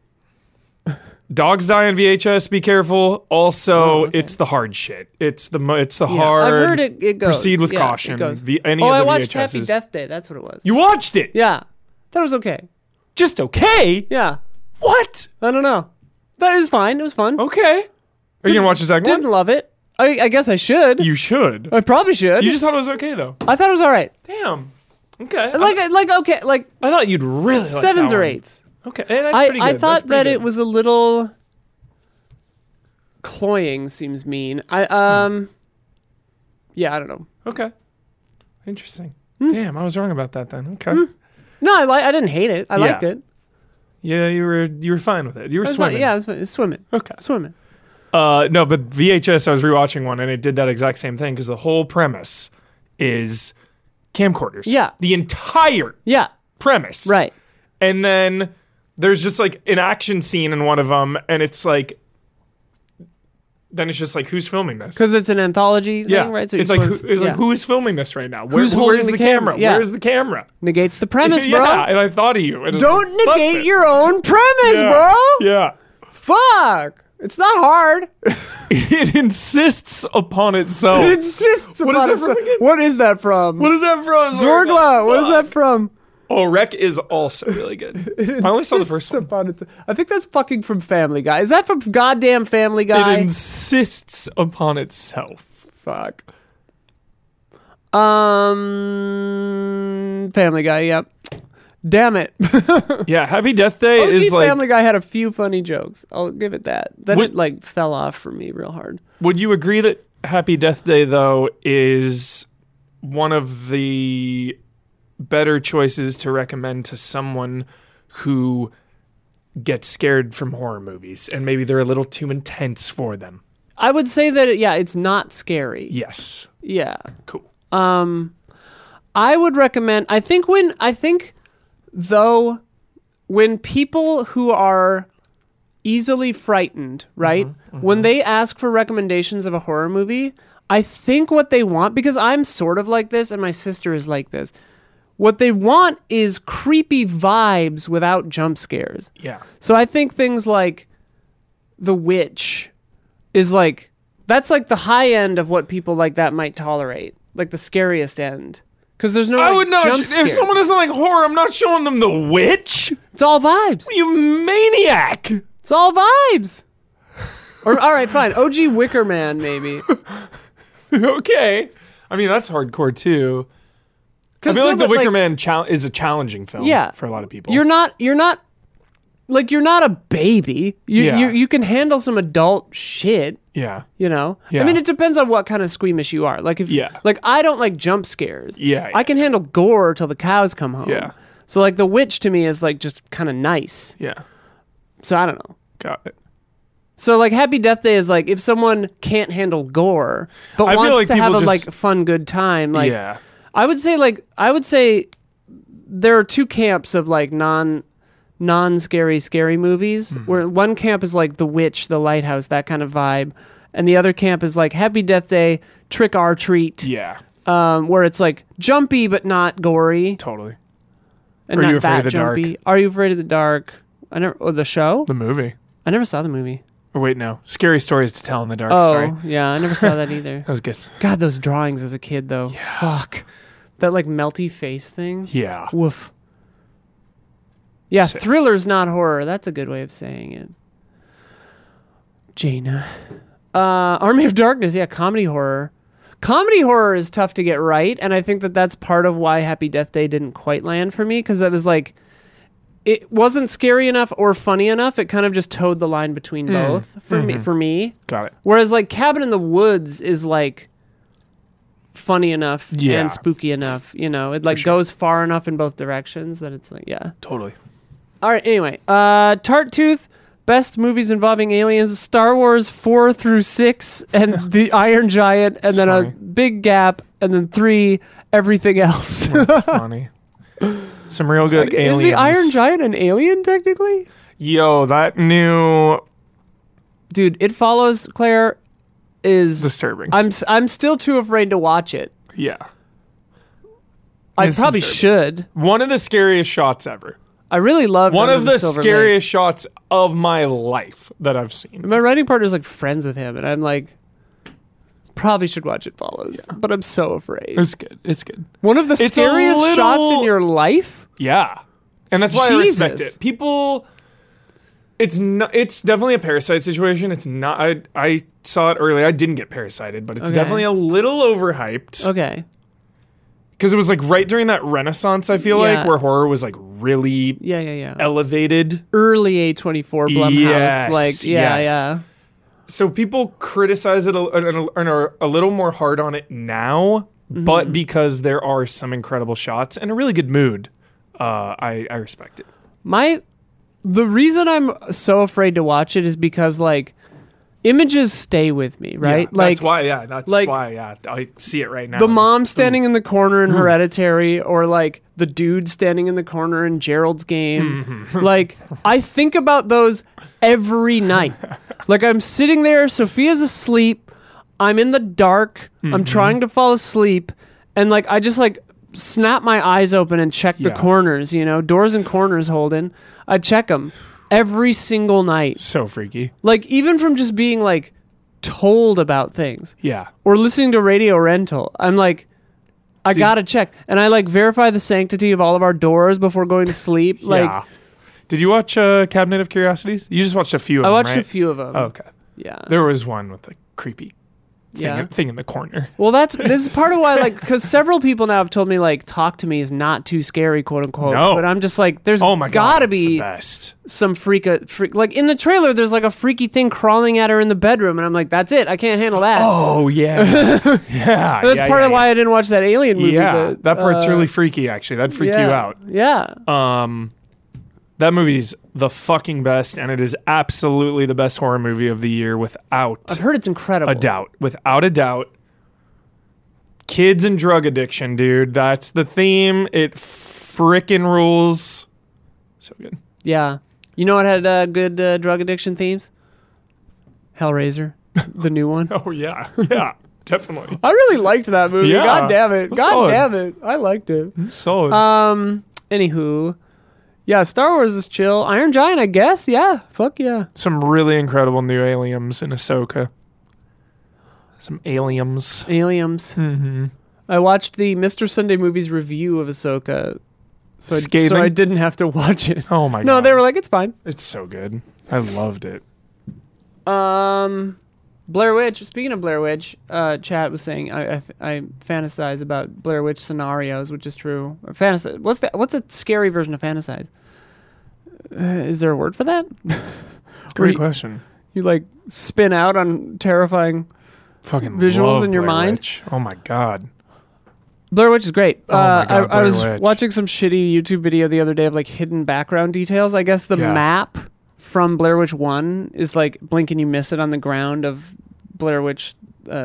dogs die in V H S. Be careful. Also, Oh, okay. it's the hard shit. It's the mo- it's the Yeah, hard. I've heard it, it goes. Proceed with Yeah, caution. It goes. V- any oh, of the I watched V H Ss. Happy Death Day. That's what it was. You watched it. Yeah. Thought it was okay. Just okay. Yeah. What? I don't know. That is fine. It was fun. Okay. Are you gonna watch the second Didn't one? love it. I, I guess I should. You should. I probably should. You just thought it was okay though. I thought it was all right. Damn. Okay. Like, like okay, like I thought you'd really like sevens that or one. eights. Okay. Eh, that's I, pretty good. I That's thought pretty that good. it was a little cloying. Seems mean. I um, yeah, I don't know. Okay. Interesting. Hmm. Damn, I was wrong about that then. Okay. No, I like. I didn't hate it. I Yeah. liked it. Yeah, you were you were fine with it. You were I was fine- swimming. Yeah, I was fine. It's swimming. Okay. Swimming. Uh, no, but V H S, I was rewatching one and it did that exact same thing because the whole premise is camcorders. Yeah. The entire Yeah. premise. Right. And then there's just like an action scene in one of them and it's like, then it's just like, who's filming this? Because it's an anthology thing, yeah, right? So it's you're like, who, supposed- it's yeah. like who is filming this right now? Where, Who's holding where's the the, camera? camera? Yeah. Where's the camera? negates the premise, bro. Yeah, and I thought of you. And it's Don't like, negate perfect. your own premise, Yeah. bro. Yeah. Fuck. It's not hard. It insists upon itself. It insists What is upon that from itself. again? What is that from? What is that from? Zorgla. What is that from? Oh, Wreck is also really good. I only saw the first Insists one. upon its- I think that's fucking from Family Guy. Is that from goddamn Family Guy? It insists upon itself. Fuck. Um, Family Guy. Yep. Damn it. Yeah, Happy Death Day O G is like. Family Guy had a few funny jokes. I'll give it that. Then Would- it like fell off for me real hard. Would you agree that Happy Death Day though is one of the better choices to recommend to someone who gets scared from horror movies and maybe they're a little too intense for them? I would say that it, yeah, it's not scary. Yes. Yeah. Cool. Um, I would recommend. I think when I think though, when people who are easily frightened, right, when they ask for recommendations of a horror movie, I think what they want, because I'm sort of like this, and my sister is like this. What they want is creepy vibes without jump scares. Yeah. So I think things like The Witch is like, that's like the high end of what people like that might tolerate, like the scariest end. Because there's no I like, would not. jump If scares. someone doesn't like horror, I'm not showing them The Witch. It's all vibes. You maniac. It's all vibes. Or all right, fine. O G Wicker Man, maybe. Okay. I mean, that's hardcore too. I 'Cause feel no, like The but, Wicker like, Man chal- is a challenging film Yeah. for a lot of people. You're not. You're not. Like you're not a baby. You Yeah. you you can handle some adult shit. yeah. You know. Yeah. I mean, it depends on what kind of squeamish you are. Like if. Yeah. Like I don't like jump scares. Yeah, I can handle gore till the cows come home. Yeah. So like The Witch to me is like just kind of nice. Yeah. So I don't know. Got it. So like Happy Death Day is like if someone can't handle gore but I feel wants like to have a people like just- fun good time. Like yeah. I would say like I would say there are two camps of like non non-scary scary movies. Mm-hmm. Where one camp is like The Witch, The Lighthouse, that kind of vibe, and the other camp is like Happy Death Day, Trick or Treat. Yeah. Um, where it's like jumpy but not gory. Totally. And Are not You Afraid that of the jumpy. Dark? Are You Afraid of the Dark? I never. Oh, the show? The movie. I never saw the movie. Or wait, no. Scary Stories to Tell in the Dark. Oh, Sorry. yeah, I never saw that either. That was good. God, those drawings as a kid, though. Yeah. Fuck. That, like, melty face thing. Yeah. Woof. Yeah, Sick. thriller's not horror. That's a good way of saying it. Jaina. Uh, Army of Darkness, yeah, comedy horror. Comedy horror is tough to get right, and I think that that's part of why Happy Death Day didn't quite land for me, because it was like, it wasn't scary enough or funny enough. It kind of just towed the line between Mm. both for Mm-hmm. me. For me, Got it. whereas like Cabin in the Woods is like funny enough Yeah. and spooky enough. You know, it like sure. goes far enough in both directions that it's like, yeah. Totally. All right. Anyway, uh, Tart Tooth. Best movies involving aliens: Star Wars four through six, and The Iron Giant, and then funny. a big gap, and then three, everything else. That's funny. Some real good Like, aliens. is The Iron Giant an alien technically? Yo, that new Dude, It Follows, Claire, is disturbing. I'm s- I'm still too afraid to watch it. yeah. I It's probably disturbing. should. One of the scariest shots ever. I really love One Under of the Silver scariest Lake. shots of my life that I've seen. My writing partner's like friends with him, and I'm like, probably should watch It Follows, but I'm so afraid. It's good. It's good. One of the It's a scariest little- shots in your life. Yeah. And that's why I respect Jesus. it. People it's not it's definitely a parasite situation. It's not I I saw it early. I didn't get parasited, but it's Okay. definitely a little overhyped. Okay. Because it was like right during that renaissance, I feel Yeah. like, where horror was like really Yeah, yeah, yeah. elevated. Early A twenty-four Blumhouse, Yes, like yeah, yes. yeah. So people criticize it a, and are a little more hard on it now, Mm-hmm. but because there are some incredible shots and a really good mood, uh, I, I respect it. My the reason I'm so afraid to watch it is because like images stay with me, right? Yeah, like that's why. Yeah, that's like, why. Yeah, I see it right now. the Just- mom standing in the corner in Hereditary, or like the dude standing in the corner in Gerald's Game. Mm-hmm. Like I think about those every night. Like I'm sitting there, Sophia's asleep, I'm in the dark, I'm Mm-hmm. trying to fall asleep, and like I just like snap my eyes open and check the Yeah. corners, you know, doors and corners holding. I check them every single night. So freaky. Like even from just being like told about things Yeah. or listening to radio rental, I'm like, I gotta check, and I like verify the sanctity of all of our doors before going to sleep. Like yeah. Did you watch uh, Cabinet of Curiosities? You just watched a few of I them, watched right? a few of them. Oh, okay. Yeah. There was one with the creepy thing, Yeah. in, thing in the corner. Well, that's this is part of why, like, because several people now have told me like, Talk to Me is not too scary, quote unquote. No. But I'm just like, there's Oh my god, gotta it's the be best. some freak, freak. Like in the trailer, there's like a freaky thing crawling at her in the bedroom, and I'm like, that's it. I can't handle that. Oh yeah, yeah. that's yeah, part yeah, of why I didn't watch that Alien movie. Yeah, but, that part's uh, really freaky. Actually, that'd freak yeah, you out. Yeah. Um, that movie's the fucking best, and it is absolutely the best horror movie of the year, without I've heard it's incredible. a doubt. Without a doubt. Kids and drug addiction, dude. That's the theme. It frickin' rules. So good. Yeah. You know what had uh, good uh, drug addiction themes? Hellraiser, the new one. Oh yeah, yeah, definitely. I really liked that movie. Yeah. God damn it. That's God solid. damn it. I liked it. Solid. Um. Anywho, yeah, Star Wars is chill. Iron Giant, I guess. Yeah. Fuck yeah. Some really incredible new aliens in Ahsoka. Some aliens. Aliens. Mm-hmm. I watched the Mister Sunday Movies review of Ahsoka, so I, so Scathing? I didn't have to watch it. Oh my god. No, they were like, it's fine. It's so good. I loved it. Um, Blair Witch. Speaking of Blair Witch, uh, chat was saying I, I I fantasize about Blair Witch scenarios, which is true. Or fantasize. What's that? What's a scary version of fantasize? Uh, is there a word for that? Great you- question. You like spin out on terrifying. Fucking Visuals love in your Blair mind? Witch. Oh my god. Blair Witch is great. Oh my uh, God, I, I Blair was Witch. watching some shitty YouTube video the other day of like hidden background details. I guess the Yeah. map from Blair Witch one is like blink and you miss it on the ground of Blair Witch uh,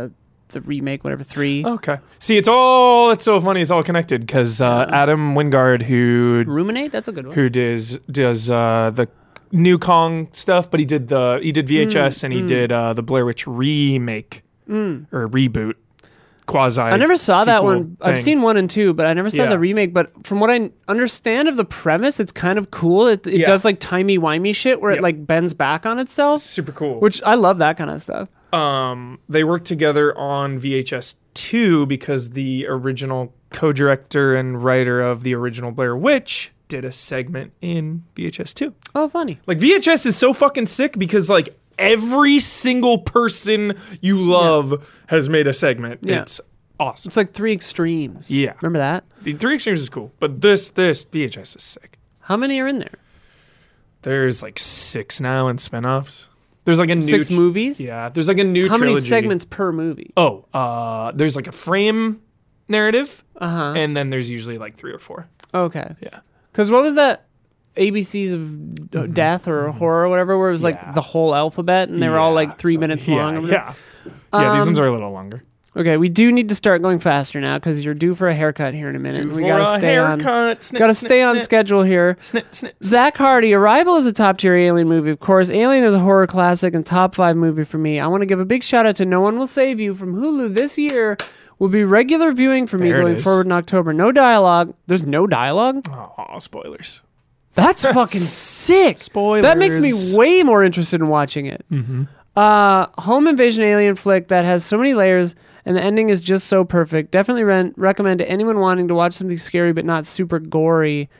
the remake, whatever three. Okay. See, it's all it's so funny. It's all connected because uh, Adam Wingard, who Ruminate, that's a good one. who does does uh, the new Kong stuff, but he did the he did V H S Mm, and he mm. did uh, the Blair Witch remake Mm. or reboot. Quasi. I never saw that sequel one. I've thing. seen one and two, but I never saw Yeah. the remake. But from what I understand of the premise, it's kind of cool. It, it Yeah. does like timey-wimey shit where Yep. it like bends back on itself, super cool. which I love that kind of stuff. um, they worked together on V H S two because the original co-director and writer of the original Blair Witch did a segment in V H S two. Oh, funny. Like V H S is so fucking sick because like every single person you love has made a segment. Yeah. It's awesome. It's like Three Extremes. Yeah. Remember that? The Three Extremes is cool, but this this V H S is sick. How many are in there? There's like six now in spinoffs. There's like a new Six tr- movies? Yeah, there's like a new How trilogy. many segments per movie? Oh, uh, there's like a frame narrative, Uh-huh. and then there's usually like three or four. Okay. Yeah. Because what was that? A B Cs of d- Death or Horror or whatever, where it was Mm-hmm. Yeah. like the whole alphabet and they were all Yeah, like three so- minutes yeah, long. or whatever. Yeah. Yeah, these Um, ones are a little longer. Okay, we do need to start going faster now because you're due for a haircut here in a minute. and we gotta stay on. Snip, Gotta snip, stay on snip, schedule here. Snip, snip. Zach Hardy, Arrival is a top tier Alien movie, of course. Alien is a horror classic and top five movie for me. I want to give a big shout out to No One Will Save You from Hulu this year. Will be regular viewing for me There it going is. forward in October. No dialogue. There's no dialogue. Oh, spoilers. That's fucking sick. Spoilers. That makes me way more interested in watching it. Mm-hmm. Uh, home invasion alien flick that has so many layers and the ending is just so perfect. Definitely re- recommend to anyone wanting to watch something scary but not super gory.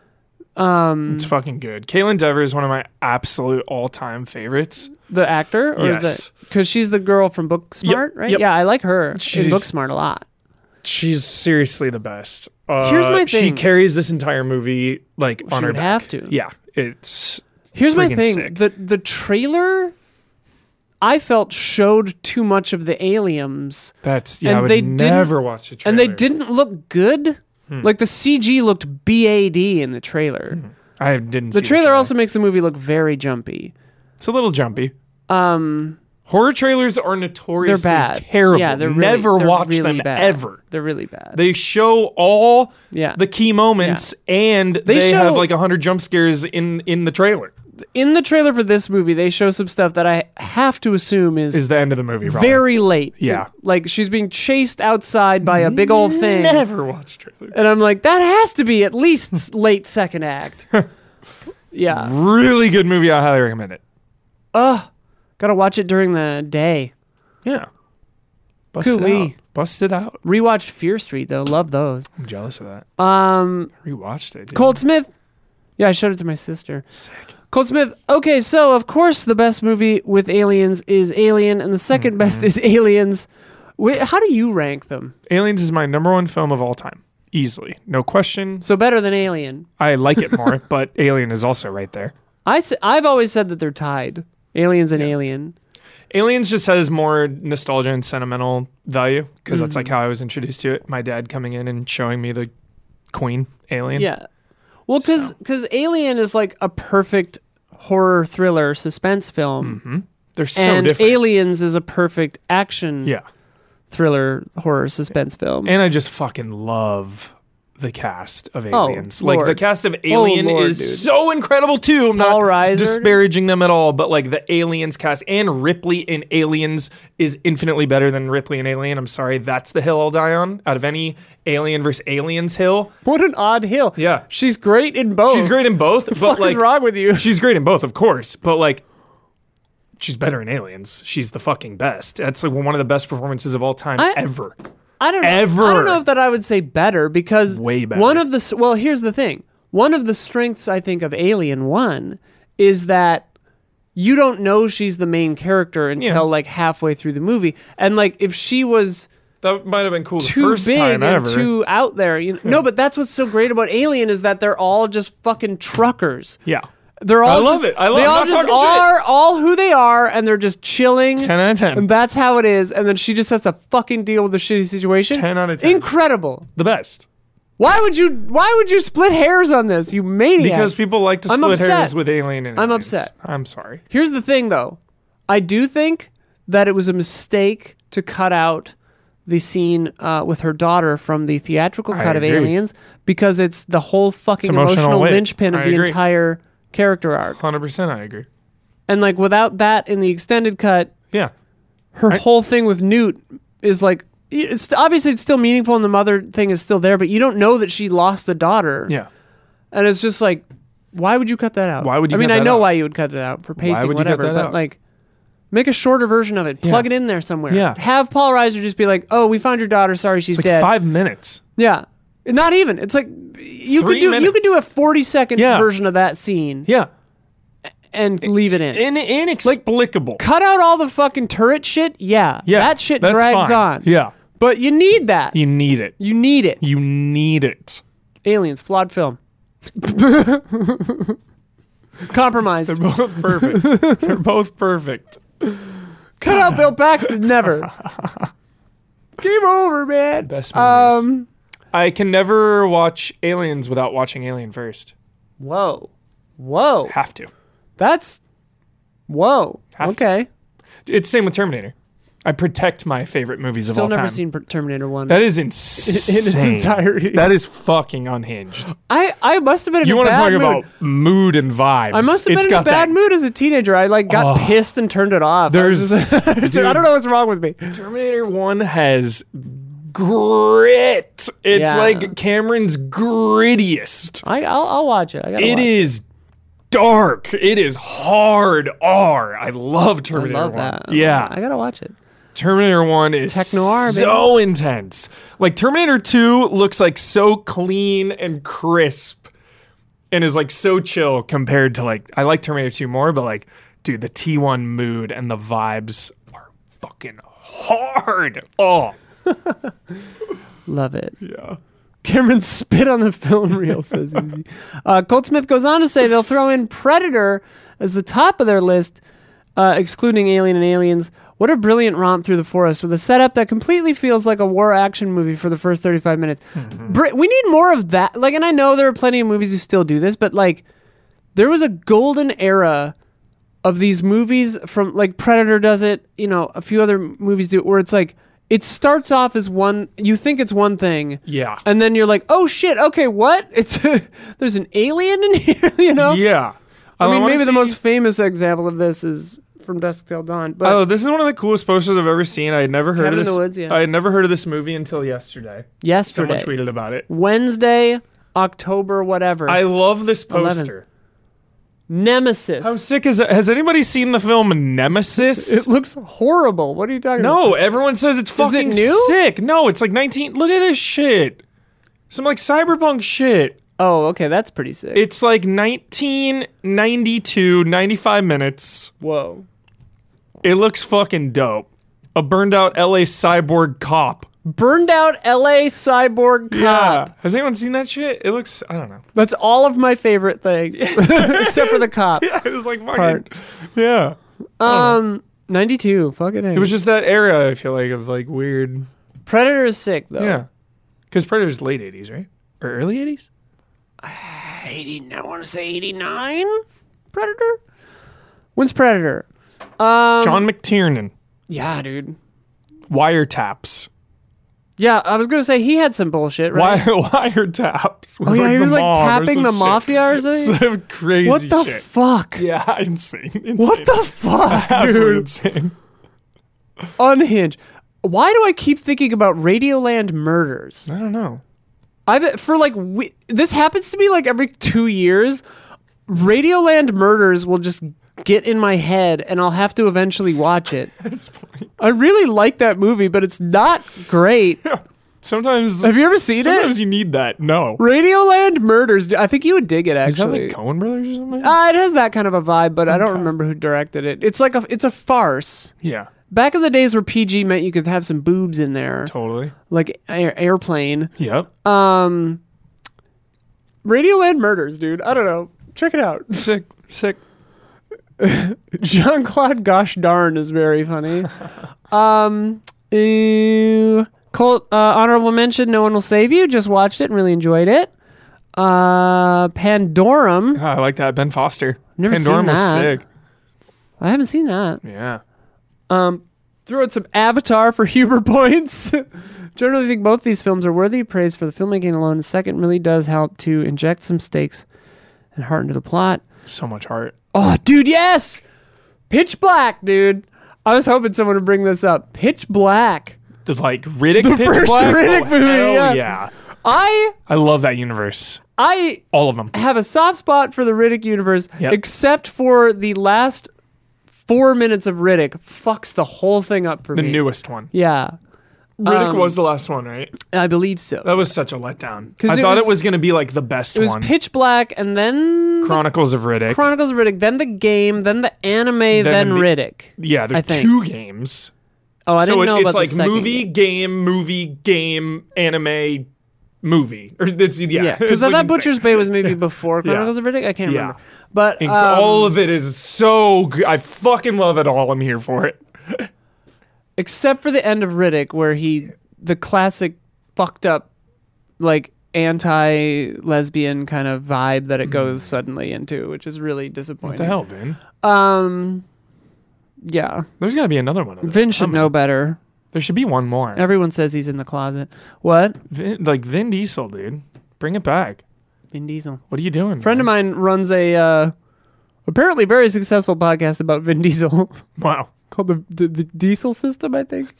Um, It's fucking good. Caitlin Dever is one of my absolute all-time favorites. the actor, or Yes. is it because she's the girl from Booksmart, right? yep. Yeah, I like her She's- in Booksmart a lot. She's seriously the best. Uh, Here's my She thing. carries this entire movie like on She her would back. have to. Yeah, it's Here's my freaking thing: sick. the the trailer, I felt showed too much of the aliens. That's yeah. And I would they didn't- never watch the trailer. And they didn't look good. Hmm. Like the C G looked B A D in the trailer. I didn't. The see trailer also makes the movie look very jumpy. It's a little jumpy. Um, Horror trailers are they're notoriously bad. terrible. Yeah, they're really, never they're watch really them bad. ever. They're really bad. They show all yeah. the key moments, and they, They have show- like a hundred jump scares in in the trailer. in the trailer for this movie, they show some stuff that I have to assume is, Is the end of the movie probably. very late. Yeah. Like she's being chased outside by a big old thing. Never watch trailers. And I'm like, that has to be at least s- late second act. Yeah. Really good movie. I highly recommend it. Ugh. Gotta watch it during the day. Yeah. Bust it Cooey. out. Bust it out. Rewatched Fear Street though. Love those. I'm jealous of that. Um, Rewatched it. Dude. Colt Smith. Yeah, I showed it to my sister. Colt Smith. Okay, so of course the best movie with aliens is Alien, and the 2nd Mm-hmm. best is Aliens. Wait, how do you rank them? Aliens is my number one film of all time. Easily. No question. So better than Alien. I like it more, but Alien is also right there. I s- I've always said that they're tied. Aliens and Alien. Aliens just has more nostalgia and sentimental value because that's Mm-hmm. like how I was introduced to it. My dad coming in and showing me the Queen Alien. Yeah. Well, because So. Alien is like a perfect horror thriller suspense film. Mm-hmm. They're so and different. Aliens is a perfect action yeah. thriller horror suspense film. And I just fucking love the cast of Oh, Aliens. like the Lord. cast of Alien Lord, is dude. so incredible too. I'm Paul not Reiser. disparaging them at all, but like the Aliens cast and Ripley in Aliens is infinitely better than Ripley in Alien. I'm sorry, that's the hill I'll die on. Out of any Alien versus Aliens hill, What an odd hill. Yeah. She's great in both. she's great in both. What but the fuck like is wrong with you? she's great in both, of course. But like she's better in Aliens. She's the fucking best. That's like one of the best performances of all time I- ever. I don't know. Ever. I don't know if that I would say better because Way better. one of the s- well, here's the thing. One of the strengths I think of Alien One is that you don't know she's the main character until Yeah. like halfway through the movie, and like if she was That might have been cool the too first big time and ever. too out there, you know, no, but that's what's so great about Alien is that they're all just fucking truckers. yeah. They're all I love just- it. I love- They I'm all not just talking shit. are all who they are, and they're just chilling. ten out of ten. And that's how it is. And then she just has to fucking deal with the shitty situation. ten out of ten. Incredible. The best. Why would you? Why would you split hairs on this? You maniac. Because people like to I'm split upset. hairs with Alien and I'm Aliens. upset. I'm sorry. Here's the thing, though. I do think that it was a mistake to cut out the scene uh, with her daughter from the theatrical I cut of agree. Aliens because it's the whole fucking It's emotional emotional weight. linchpin of I the agree. entire character arc. one hundred percent I agree. And like without that in the extended cut, Yeah. her I- whole thing with Newt is like it's obviously it's still meaningful and the mother thing is still there, but you don't know that she lost a daughter. Yeah. And it's just like, why would you cut that out? Why would you I mean, cut I that know out? why you would cut it out for pacing, would you cut whatever, that but out? like, make a shorter version of it. Plug it in there somewhere. Yeah. Have Paul Reiser just be like, "Oh, we found your daughter. Sorry, she's It's like dead." five minutes. Yeah, not even. It's like you Three could do you minutes. could do a forty second Yeah. version of that scene Yeah. and leave it in. In- inexplicable. Cut out all the fucking turret shit. Yeah, yeah. that shit that's drags fine. on. Yeah. But you need that. You need it. You need it. You need it. Aliens, flawed film. Compromised. They're both perfect. They're both perfect. Cut out Bill Paxton. Never. Game over, man. Best movies. Um. I can never watch Aliens without watching Alien first. Whoa. Whoa. Have to. That's. Whoa. Have to. Okay. It's same with Terminator. I protect my favorite movies Still of all never time. seen Per- Terminator one. That is insane. in its entirety. That is fucking unhinged. I, I must have been in You a want to bad talk mood. about mood and vibes? I must have It's been in a got bad that- mood as a teenager. I like got Oh. pissed and turned it off. I was There's- just- I don't know what's wrong with me. Terminator one has grit. It's Yeah. like Cameron's grittiest. I I'll, I'll watch it. I gotta It watch is dark. It is hard R. I love I Terminator love one. that. Yeah. I gotta watch it. Terminator one is Tech noir, so intense. Like Terminator two looks like so clean and crisp and is like so chill compared to like I like Terminator two more, but like dude, the T one mood and the vibes are fucking hard. Oh. Love it. Yeah. Cameron spit on the film reel, says Easy. Uh, Colt Smith goes on to say they'll throw in Predator as the top of their list, uh, excluding Alien and Aliens. What a brilliant romp through the forest with a setup that completely feels like a war action movie for the first thirty-five minutes. Mm-hmm. Br- we need more of that. Like, and I know there are plenty of movies who still do this, but like, there was a golden era of these movies from like Predator does it, you know, a few other movies do it, where it's like, it starts off as one, you think it's one thing. Yeah. And then you're like, oh shit, okay, what? It's there's an alien in here, you know? Yeah. I mean, wanna maybe the see- most famous example of this is From Dusk Till Dawn. But Oh, this is one of the coolest posters I've ever seen. I had never heard Cabin of in this. the Woods, yeah. I had never heard of this movie until yesterday. yesterday, Someone tweeted about it. Wednesday, October, whatever. I love this poster. Nemesis. How sick is it? Has anybody seen the film Nemesis? It looks horrible. What are you talking about? No, everyone says it's fucking new? sick. No, it's like nineteen. Look at this shit. Some like cyberpunk shit. Oh, okay, that's pretty sick. It's like nineteen ninety-two, ninety-five minutes. Whoa. It looks fucking dope. A burned out L A cyborg cop. Burned out L A cyborg cop. Yeah. Has anyone seen that shit? It looks, I don't know. That's all of my favorite things, except for the cop. Yeah, it was like fucking. Part. Yeah. Um, ninety-two. Fucking A. It was just that era, I feel like, of like weird. Predator is sick though. Yeah. Because Predator's late eighties, right? Or early eighties? eighty. I want to say eighty-nine. Predator. When's Predator? Um, John McTiernan. Yeah, dude. Wiretaps. Yeah, I was gonna say he had some bullshit, right? Wire, wiretaps. Oh yeah, he was like tapping the mafia or something. Some crazy What the shit. fuck? Yeah, insane. insane. What the fuck, Absolutely dude? insane. Unhinged. Why do I keep thinking about Radioland murders? I don't know. I've for like we, this happens to me like every two years. Radioland murders will just get in my head, and I'll have to eventually watch it. That's funny. I really like that movie, but it's not great. Sometimes. Have you ever seen Sometimes it? you need that. No. Radioland murders. I think you would dig it. Is that Actually, like Coen Brothers or something? uh, it has that kind of a vibe, but I don't remember who directed it. It's like a it's a farce. Yeah, Back in the days where P G meant you could have some boobs in there, totally. like air, Airplane. Yep. Um, Radioland murders, dude. I don't know. Check it out. Sick. Sick. Jean-Claude Gosh Darn is very funny. um, ew. Colt, uh, honorable mention, No One Will Save You. Just watched it and really enjoyed it. Uh, Pandorum. Ah, I like that. Ben Foster. Never Pandorum seen was that. sick. I haven't seen that. Yeah. Um, Throw out some Avatar for humor points. Generally think both these films are worthy of praise for the filmmaking alone. The second really does help to inject some stakes and heart into the plot. So much heart. Oh, dude, yes! Pitch Black, dude. I was hoping someone would bring this up. Pitch Black. The, like, Riddick The Pitch first Black? Riddick oh, movie, hell yeah. yeah. I I love that universe. I All of them. have a soft spot for the Riddick universe, Yep. except for the last four minutes of Riddick fucks the whole thing up for The me. newest one. Yeah, Riddick Um, was the last one, right? I believe so. That was such a letdown. 'Cause I it thought was- it was going to be like the best It was one. Pitch Black, and then Chronicles of Riddick. Chronicles of Riddick, then the game, then the anime, then, the- Riddick. yeah, I there's think. two games. Oh, I so didn't it- know it's about like the second movie, game. game, movie, game, anime, movie. Or it's, yeah, Yeah, because it's I like thought insane. Butcher's Bay was maybe before Yeah. Chronicles of Riddick. I can't Yeah. remember. But And um, all of it is so good. I fucking love it all. I'm here for it. except for the end of Riddick, where he the classic fucked up, like anti-lesbian kind of vibe that it goes suddenly into, which is really disappointing. What the hell, Vin? Um, yeah, There's got to be another one. of those Vin should coming. know better. There should be one more. Everyone says he's in the closet. What? Vin, like Vin Diesel, dude. Bring it back. Vin Diesel. What are you doing? friend of man? mine runs a uh, apparently very successful podcast about Vin Diesel Wow. called the, the the Diesel System, I think.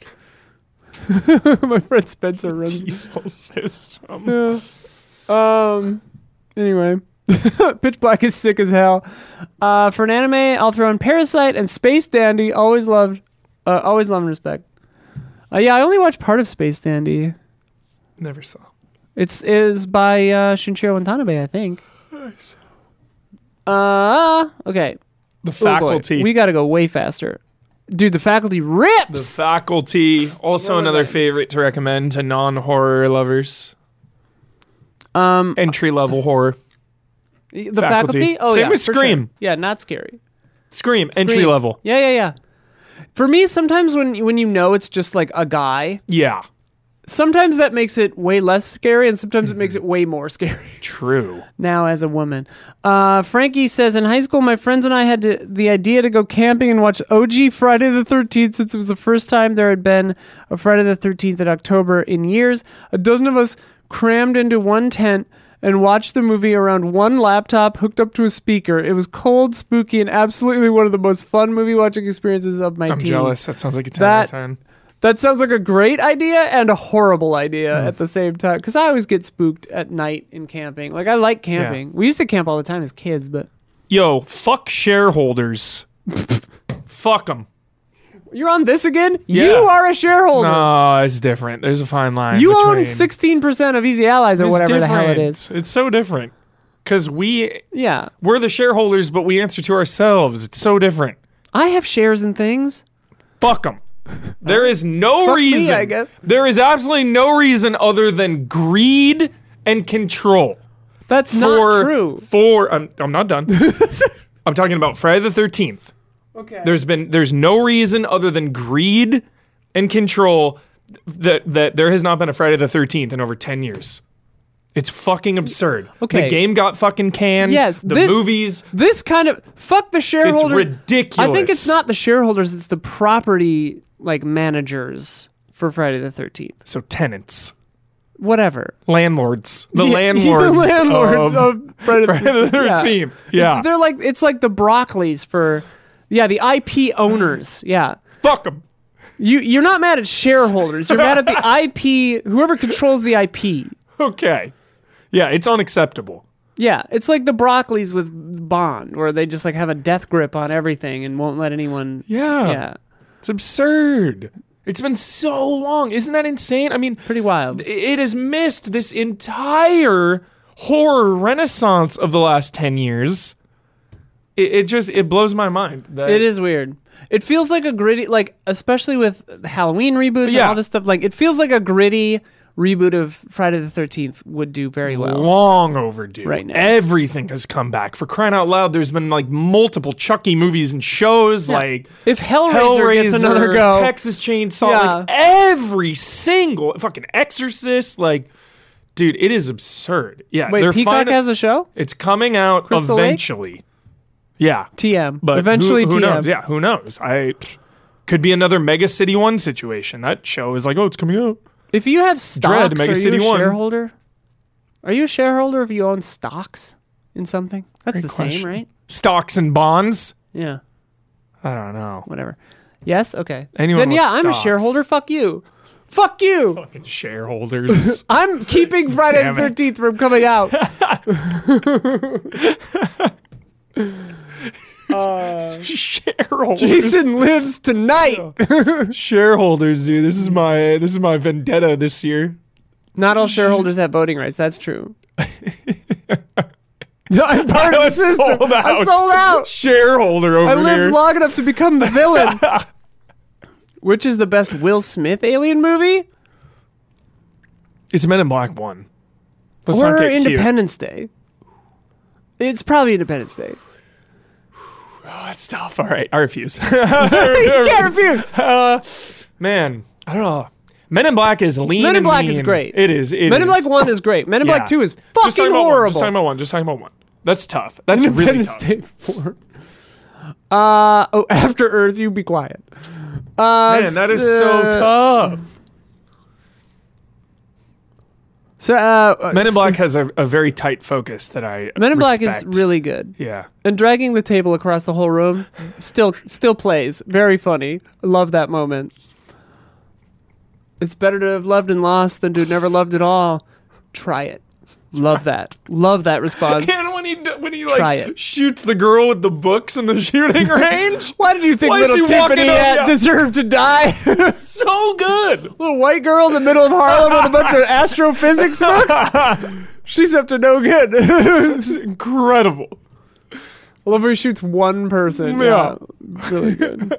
My friend Spencer runs. Diesel system. Yeah. Um. Anyway, Pitch Black is sick as hell. Uh, for an anime, I'll throw in Parasite and Space Dandy. Always loved, uh, always love and respect. Uh, yeah, I only watched part of Space Dandy. Never saw. It's is by uh, Shinichiro Watanabe, I think. Nice. Uh, okay. The Oh, boy. Faculty. We got to go way faster. Dude, The Faculty the rips! Faculty. Also What was another that? favorite to recommend to non-horror lovers. um, Entry level horror. the Faculty. Faculty? Oh, Same yeah, with for Scream. sure. Yeah, not scary. Scream. Scream. Entry level. Yeah, yeah, yeah. For me, sometimes when when you know it's just like a guy, Yeah. sometimes that makes it way less scary, and sometimes it makes it way more scary. True. Now, as a woman, uh, Frankie says, in high school, my friends and I had to, the idea to go camping and watch O G Friday the thirteenth, since it was the first time there had been a Friday the thirteenth in October in years. A dozen of us crammed into one tent and watched the movie around one laptop hooked up to a speaker. It was cold, spooky, and absolutely one of the most fun movie watching experiences of my I'm teens. jealous. That sounds like a ten That- out of ten. That sounds like a great idea and a horrible idea Hmm. at the same time. Because I always get spooked at night in camping. Like, I like camping. We used to camp all the time as kids, but... Yo, fuck shareholders. Fuck them. You're on this again? Yeah. You are a shareholder. No, it's different. There's a fine line. you between- own sixteen percent of Easy Allies or It's whatever the hell it different. is. It's so different. Because we, Yeah. we're the shareholders, but we answer to ourselves. It's so different. I have shares in things. Fuck them. There is no Fuck me, reason. I guess. There is absolutely no reason other than greed and control. That's For, not true. For I'm, I'm not done. I'm talking about Friday the thirteenth. Okay. There's been there's no reason other than greed and control that that there has not been a Friday the thirteenth in over ten years. It's fucking absurd. Okay. The game got fucking canned. Yes, The this- movies. This kind of... Fuck the shareholders. ridiculous. I think it's not the shareholders. It's the property, like, managers for Friday the thirteenth. So tenants. Whatever. Landlords. The Yeah, landlords. the landlords of, of, Friday, Friday the thirteenth. Yeah. It's- they're like it's like the Broccoli's for, yeah, the I P owners. Yeah, Fuck them. you you're not mad at shareholders. You're mad at the I P, whoever controls the I P. Okay. Yeah, it's unacceptable. Yeah, it's like the Broccoli's with Bond, where they just like have a death grip on everything and won't let anyone. Yeah. Yeah, It's absurd. It's been so long. Isn't that insane? I mean, pretty wild. it has missed this entire horror renaissance of the last ten years. It, it just, it blows my mind. That It is weird. It feels like a gritty, like especially with the Halloween reboots and Yeah. all this stuff. Like it feels like a gritty reboot of Friday the thirteenth would do very well. long overdue. Right now. Everything has come back. For crying out loud, there's been like multiple Chucky movies and shows, Yeah. like If Hellraiser, Hellraiser, gets another go, Texas Chainsaw, Yeah. like every single fucking Exorcist, like, dude, it is absurd. Yeah, wait, they're Peacock fine- has a show. It's coming out Crystal Lake? eventually. Yeah, T M. but Eventually, who, who T M. knows? Yeah, who knows? I Could be another Mega City One situation. That show is like, oh, it's coming out. If you have stocks, Dread, Mega are City you a One. shareholder? Are you a shareholder if you own stocks in something? That's Great the question. same, right? Stocks and bonds? Yeah, I don't know. whatever. Yes? Okay. Anyone then with yeah, I'm a stocks. shareholder. Fuck you. Fuck you. Fucking shareholders. I'm keeping Friday the Damn it. thirteenth from coming out. shareholders. Jason lives tonight. Shareholders, dude. This is my this is my vendetta this year. Not all shareholders have voting rights. That's true. I'm part of the system. Sold out. I'm sold out. Shareholder over I lived here. long enough to become the villain. Which is the best Will Smith alien movie? It's Men in Black one. Let's not Or get cute. Independence Day? It's probably Independence Day. Oh, that's tough. All right, I refuse. You can't refuse. Uh, man, I don't know. Men in Black is lean. Men in and Black mean. is great. It is. It Men in is. Black one is great. Men in Yeah. Black two is Just talking fucking about One. horrible. Just talking about one. Just talking about one. That's tough. That's really Independence tough. Day four. Uh, oh, After Earth, you be quiet. Uh, Man, that is so uh, tough. So, uh, Men in Black has a, a very tight focus that I Men in Black is respect. really good. Yeah. And dragging the table across the whole room still still plays. Very funny. I love that moment. It's better to have loved and lost than to have never loved at all. Try it. Love that. Love that response. And when he d- when he Try like it. shoots the girl with the books in the shooting range, Why did you think Why is little he walking Tiffany up- had yeah. deserved to die? so good. Little white girl in the middle of Harlem with a bunch of astrophysics books? She's up to no good. It's incredible. I love where he shoots one person. Yeah. Yeah. Really good.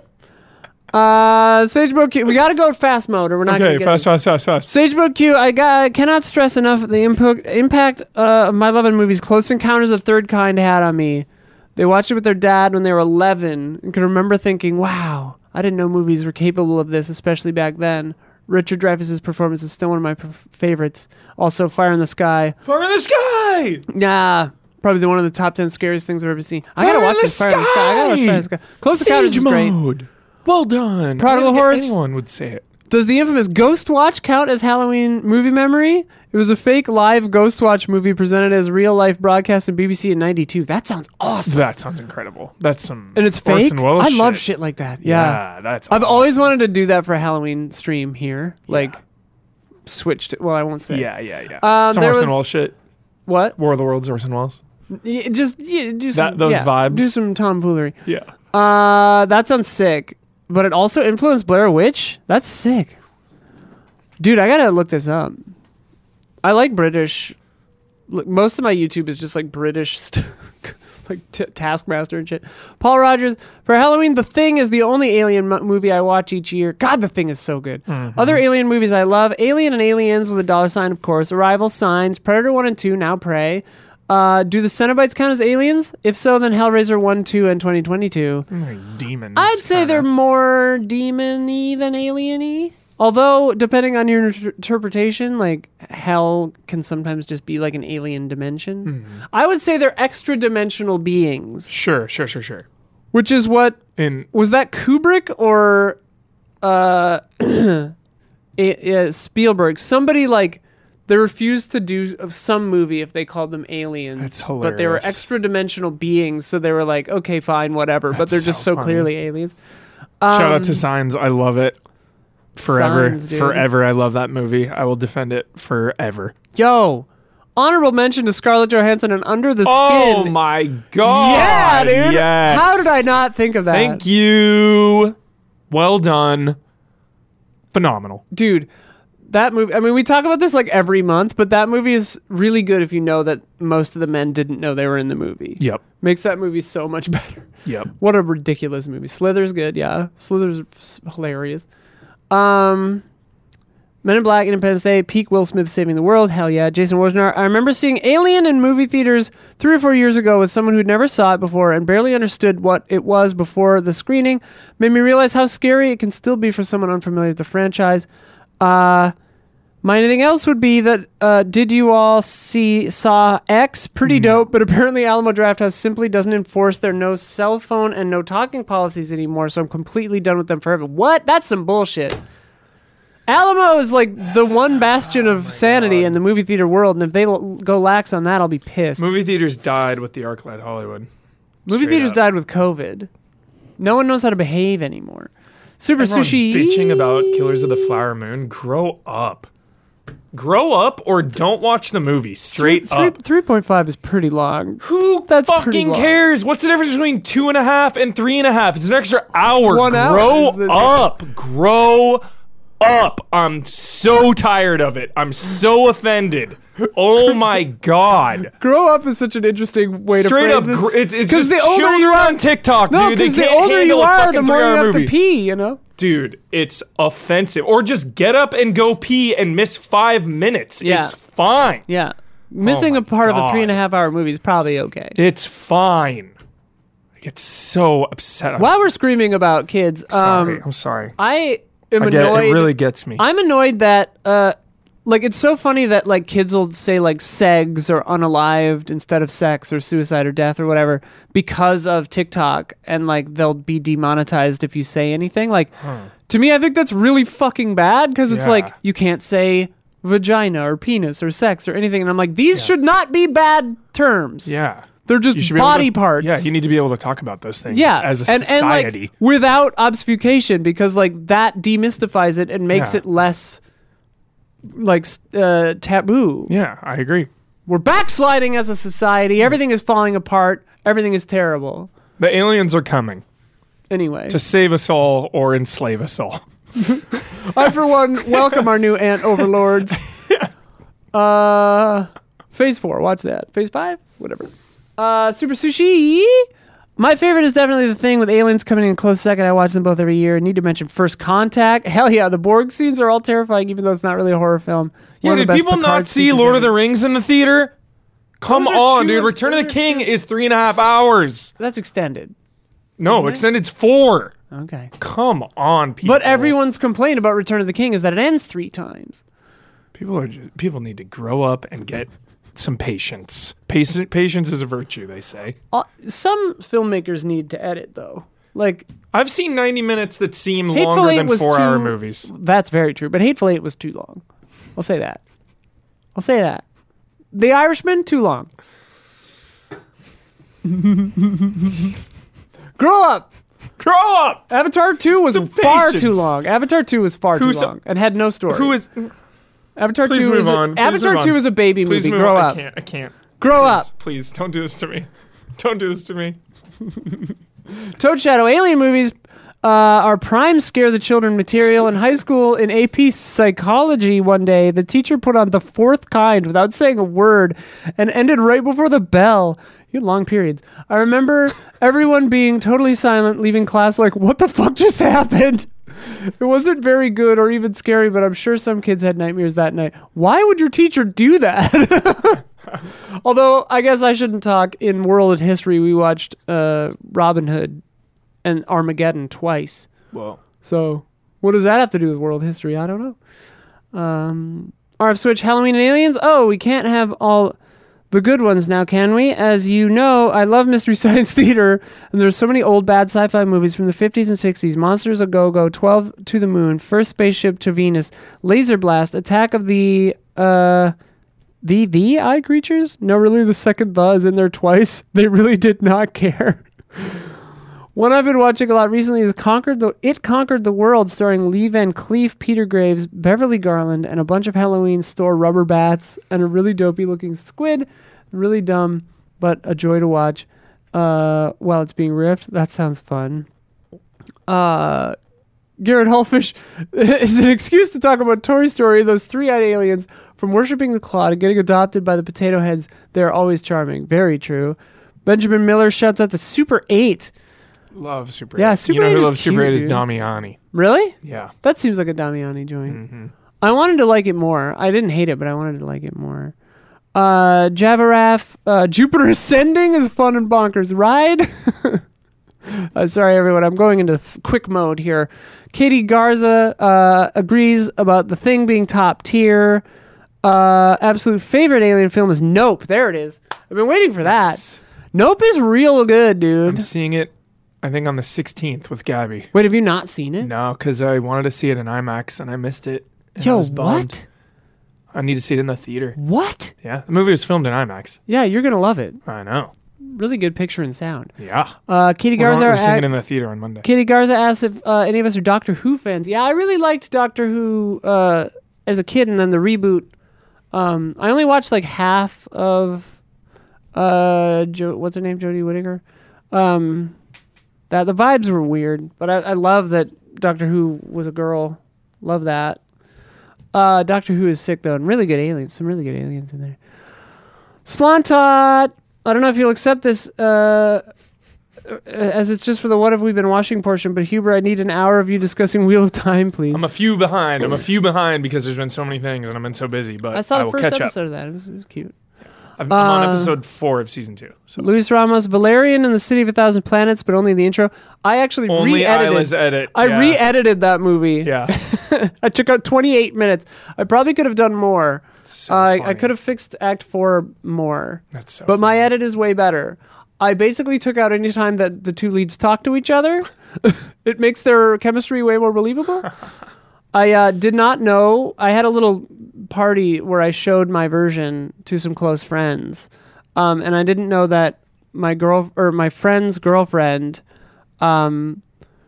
Uh, Sage Mode Q. We gotta go fast mode or we're not Okay, gonna get fast, it. fast, fast, fast. Sage Mode Q. I got, cannot stress enough the impo- impact uh, of my love in movies Close Encounters of the Third Kind had on me. They watched it with their dad when they were eleven and can remember thinking, wow, I didn't know movies were capable of this, especially back then. Richard Dreyfuss's performance is still one of my p- favorites. Also, Fire in the Sky. Fire in the sky. Nah, probably the one of the top ten scariest things I've ever seen. I Fire gotta in watch the this Fire in the Sky. I gotta watch Fire in the Sky. Close Encounters Sage is great. mode. Well done. Prodigal I didn't Horse. think Anyone would say it. Does the infamous Ghost Watch count as Halloween movie memory? It was a fake live Ghost Watch movie presented as real life broadcast on B B C in ninety-two. That sounds awesome. That sounds incredible. That's some And it's fake? Orson Welles I love shit like that. Yeah. Yeah, that's. I've awesome. always wanted to do that for a Halloween stream here. Like, switched it. Well, I won't say. Yeah, yeah, yeah. Um, some there Orson was- Welles shit. What? War of the Worlds, Orson Welles. Y- Just yeah, do some. That- those yeah, vibes. Do some tomfoolery. Yeah. Uh, that sounds sick. But it also influenced Blair Witch? That's sick. Dude, I gotta look this up. I like British. Look, most of my YouTube is just like British st- like t- Taskmaster and shit. Paul Rogers, for Halloween, The Thing is the only alien mo- movie I watch each year. God, The Thing is so good. Mm-hmm. Other alien movies I love, Alien and Aliens with a dollar sign, of course. Arrival, Signs, Predator one and two, now Prey. Uh, do the Cenobites count as aliens? If so, then Hellraiser one, two, and twenty twenty-two. Like demons. I'd say kinda. they're more demon-y than alien-y. Although, depending on your inter- interpretation, like, hell can sometimes just be like an alien dimension. Mm-hmm. I would say they're extra-dimensional beings, Sure, sure, sure, sure. which is what... In Was that Kubrick or uh, a- a- Spielberg? Somebody, like, they refused to do of some movie if they called them aliens. That's But they were hilarious. extra-dimensional beings, so they were like, okay, fine, whatever. but they're That's just so so funny. clearly aliens. shout Um, out to Signs. I love it. Forever, Signs, dude. forever. I love that movie. I will defend it forever. Yo, honorable mention to Scarlett Johansson and Under the Oh Skin. my god! Yeah, dude. Yes. How did I not think of that? Thank you. Well done. Phenomenal. Dude, that movie, I mean, we talk about this like every month, but that movie is really good if you know that most of the men didn't know they were in the movie. Yep. Makes that movie so much better. Yep. What a ridiculous movie. Slither's good, yeah. Slither's s- hilarious. Um, Men in Black, Independence Day, peak Will Smith saving the world. Hell yeah. Jason Wozniak. I remember seeing Alien in movie theaters three or four years ago with someone who'd never saw it before and barely understood what it was before the screening. Made me realize how scary it can still be for someone unfamiliar with the franchise. Uh, My anything else would be that, uh, did you all see Saw X? Pretty dope, but apparently Alamo Drafthouse simply doesn't enforce their no cell phone and no talking policies anymore, so I'm completely done with them forever. What? That's some bullshit. Alamo is like the one bastion of oh sanity God. in the movie theater world, and if they l- go lax on that, I'll be pissed. Movie theaters died with the ArcLight Hollywood. Movie Straight theaters up. died with COVID. No one knows how to behave anymore. Super Everyone Sushi. bitching about Killers of the Flower Moon. Grow up. Grow up or don't watch the movie. Straight three, up. three point five is pretty long. Who That's pretty fucking long. cares? What's the difference between two and a half and three and a half? It's an extra hour. One hour Grow is the- up. Grow up. I'm so tired of it. I'm so offended. Oh my God. Grow up is such an interesting way Straight to up, phrase this. gr- it's, it's 'Cause just the older children you are- on TikTok, No, dude. They because the can't older handle you a are, the fucking more you three-hour have movie. to pee, you know? Dude, it's offensive. Or just get up and go pee and miss five minutes. Yeah. It's fine. Yeah. Missing Oh a my part of a God. three and a half hour movie is probably okay. It's fine. I get so upset. While we're screaming about kids, sorry. um, I'm sorry. I am I get, annoyed. it really gets me. I'm annoyed that, uh, like, it's so funny that, like, kids will say, like, segs or unalived instead of sex or suicide or death or whatever because of TikTok, and, like, they'll be demonetized if you say anything. Like, to me, I think that's really fucking bad because it's Yeah. like, you can't say vagina or penis or sex or anything. And I'm like, these Yeah. should not be bad terms. yeah. They're just You should be able body to- parts. Yeah, you need to be able to talk about those things Yeah, as a and, society. and like without obfuscation, because like that demystifies it and makes Yeah. it less like uh, taboo. yeah, I agree. We're backsliding as a society. Everything is falling apart. Everything is terrible. The aliens are coming Anyway, to save us all or enslave us all. I for one welcome our new ant overlords. Uh, phase four. Watch that. Phase five. Whatever. Uh, Super Sushi. My favorite is definitely The Thing, with aliens coming in a close second. I watch them both every year. Need to mention First Contact. Hell yeah, the Borg scenes are all terrifying, even though it's not really a horror film. Yeah, One of did the best people Picard not see speeches Lord of ever. the Rings in the theater? Come Those are on, two- dude. Return of the those are King two- is three and a half hours. That's extended. No, Isn't it? extended's four. Okay. Come on, people. But everyone's complaint about Return of the King is that it ends three times. people are just, people need to grow up and get some patience. Patience, patience is a virtue, they say. Uh, some filmmakers need to edit, though. Like, I've seen ninety minutes that seem Hateful longer Eight than was four-hour too- movies. That's very true. But Hateful Eight was too long. I'll say that. I'll say that. The Irishman, too long. Grow up. Grow up. Avatar two was Some far too patience. long. Avatar two was far Who's- too long and had no story. Who is? Avatar Please two move is a, on. Please Avatar move two on. is a baby Please movie. move Grow on. up. I can't. I can't. Grow please, up. Please don't do this to me. Don't do this to me. Toad Shadow alien movies uh, are prime scare the children material. In high school, in A P psychology one day, the teacher put on The Fourth Kind without saying a word and ended right before the bell. You had long periods. I remember everyone being totally silent, leaving class like, what the fuck just happened? It wasn't very good or even scary, but I'm sure some kids had nightmares that night. Why would your teacher do that? Although, I guess I shouldn't talk. In world history, we watched uh, Robin Hood and Armageddon twice. Well, So, what does that have to do with world history? I don't know. Um, R F Switch, Halloween and Aliens? Oh, we can't have all the good ones now, can we? As you know, I love Mystery Science Theater, and there's so many old bad sci-fi movies from the fifties and sixties. Monsters A Go-Go, twelve to the Moon, First Spaceship to Venus, Laser Blast, Attack of the... Uh, The the eye creatures? No, really, the second the is in there twice. They really did not care. One I've been watching a lot recently is Conquered the It Conquered the World, starring Lee Van Cleef, Peter Graves, Beverly Garland, and a bunch of Halloween store rubber bats, and a really dopey looking squid. Really dumb, but a joy to watch. Uh, while it's being riffed, that sounds fun. Uh, Garrett Hullfish is an excuse to talk about Toy Story. Those three-eyed aliens, from worshipping the claw to getting adopted by the potato heads, they're always charming. Very true. Benjamin Miller shouts out to Super eight. love Super Yeah, eight. Super You know eight who is loves Super cute, eight is dude. Damiani. Really? Yeah. That seems like a Damiani joint. Mm-hmm. I wanted to like it more. I didn't hate it, but I wanted to like it more. Uh, Javaraf, uh, Jupiter Ascending is fun and bonkers ride. Uh, sorry, everyone. I'm going into f- quick mode here. Katie Garza uh, agrees about The Thing being top tier. Uh, absolute favorite alien film is Nope. There it is. I've been waiting for that. Yes. Nope is real good, dude. I'm seeing it, I think, on the sixteenth with Gabby. Wait, have you not seen it? No, because I wanted to see it in IMAX and I missed it. and I Yo, was bummed. what? I need to see it in the theater. What? Yeah, the movie was filmed in IMAX. Yeah, you're going to love it. I know. Really good picture and sound. Yeah. Uh, Katie We're, Garza we're seeing a- it in the theater on Monday. Katie Garza asked if uh, any of us are Doctor Who fans. Yeah, I really liked Doctor Who uh, as a kid, and then the reboot. Um, I only watched like half of uh, jo- what's her name, Jodie Whittaker. Um, that the vibes were weird, but I, I love that Doctor Who was a girl. Love that. Uh, Doctor Who is sick though, and really good aliens. Some really good aliens in there. Splontot. I don't know if you'll accept this. Uh, as it's just for the what have we been watching portion, but Huber, I need an hour of you discussing Wheel of Time, please. I'm a few behind. I'm a few behind because there's been so many things and I've been so busy, but I saw I the will first catch episode up. of that. It was, it was cute. I'm, I'm on Uh, episode four of season two. So Luis Ramos, Valerian and the City of a Thousand Planets, but only the intro. I actually only re-edited. Isla's edit. I yeah. re-edited that movie. Yeah. I took out twenty-eight minutes. I probably could have done more. So Uh, I, I funny. could have fixed Act Four more. That's so But my funny. edit is way better. I basically took out any time that the two leads talk to each other. It makes their chemistry way more believable. I uh, did not know. I had a little party where I showed my version to some close friends, um, and I didn't know that my girl or my friend's girlfriend, um,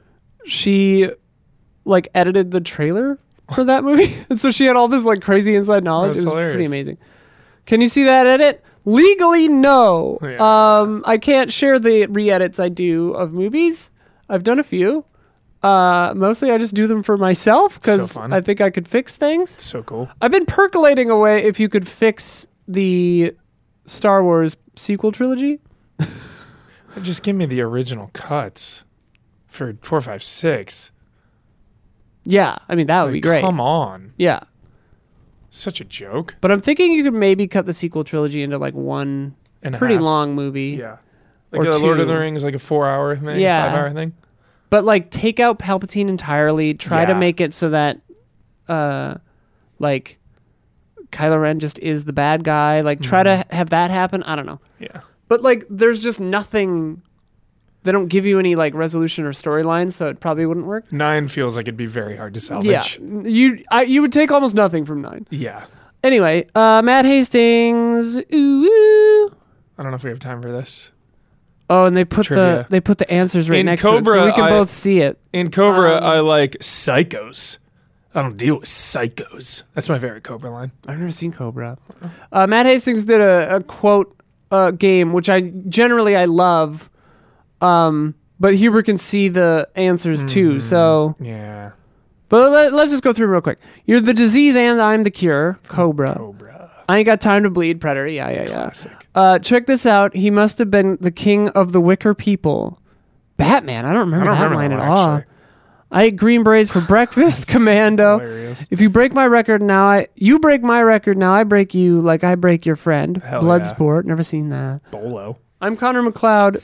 she like edited the trailer for that movie, and so she had all this like crazy inside knowledge. That's it was hilarious. pretty amazing. Can you see that edit? Legally, no. Yeah. Um, I can't share the re-edits I do of movies. I've done a few. Uh, mostly I just do them for myself because So fun. I think I could fix things. So cool. I've been percolating away if you could fix the Star Wars sequel trilogy. Just give me the original cuts for four, five, six. Yeah, I mean that would Like, be great. Come on. Yeah, Such a joke. but I'm thinking you could maybe cut the sequel trilogy into like one And a pretty half. long movie. Yeah. Like Or the Lord of the two. Rings, like a four hour thing, Yeah. five hour thing. But like take out Palpatine entirely. Try to Yeah. make it so that, uh, like, Kylo Ren just is the bad guy. Like try Mm-hmm. to have that happen. I don't know. Yeah. But like, there's just nothing. They don't give you any like resolution or storyline, so it probably wouldn't work. Nine feels like it'd be very hard to salvage. Yeah, you I, you would take almost nothing from nine. Yeah. Anyway, uh, Matt Hastings. Ooh, ooh. I don't know if we have time for this. Oh, and they put Trivia. the they put the answers right In next to it, so Cobra, we can I- both see it. In Cobra, Um, I like psychos. I don't deal with psychos. That's my favorite Cobra line. I've never seen Cobra. Uh, Matt Hastings did a, a quote uh, game, which I generally I love, um, but Huber can see the answers too. So, Yeah. but let, let's just go through real quick. You're the disease and I'm the cure. Cobra. Cobra. I ain't got time to bleed. Predator. Yeah, yeah, yeah. Classic. Uh, check this out. He must have been the king of the Wicker people. Batman. I don't remember I don't that remember line that at one, all. actually. I ate green berets for breakfast, Commando. Hilarious. If you break my record now, I you break my record now. I break you like I break your friend. Hell Bloodsport. Never seen that. Bolo. I'm Connor McLeod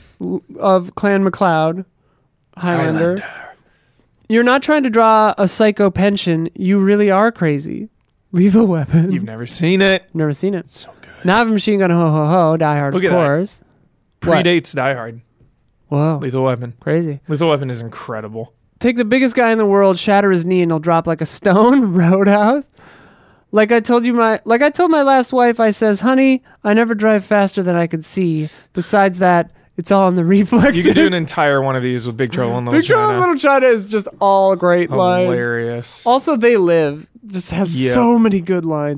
of Clan McLeod, Highlander. You're not trying to draw a psycho pension. You really are crazy. Lethal Weapon. You've never seen it. never seen it. So good. Now I have a machine gun. Ho ho ho. Die Hard. Look of at that. course. What? Predates Die Hard. Whoa. Lethal Weapon. Crazy. Lethal Weapon is incredible. Take the biggest guy in the world, shatter his knee, and he'll drop like a stone. Roadhouse. Like I told you, my like I told my last wife, I says, honey, I never drive faster than I could see. Besides that, it's all in the reflexes. You could do an entire one of these with Big Trouble in Little Big Trouble in China. Little China is just all great lines. Hilarious. Also, They Live just has Yeah. so many good lines.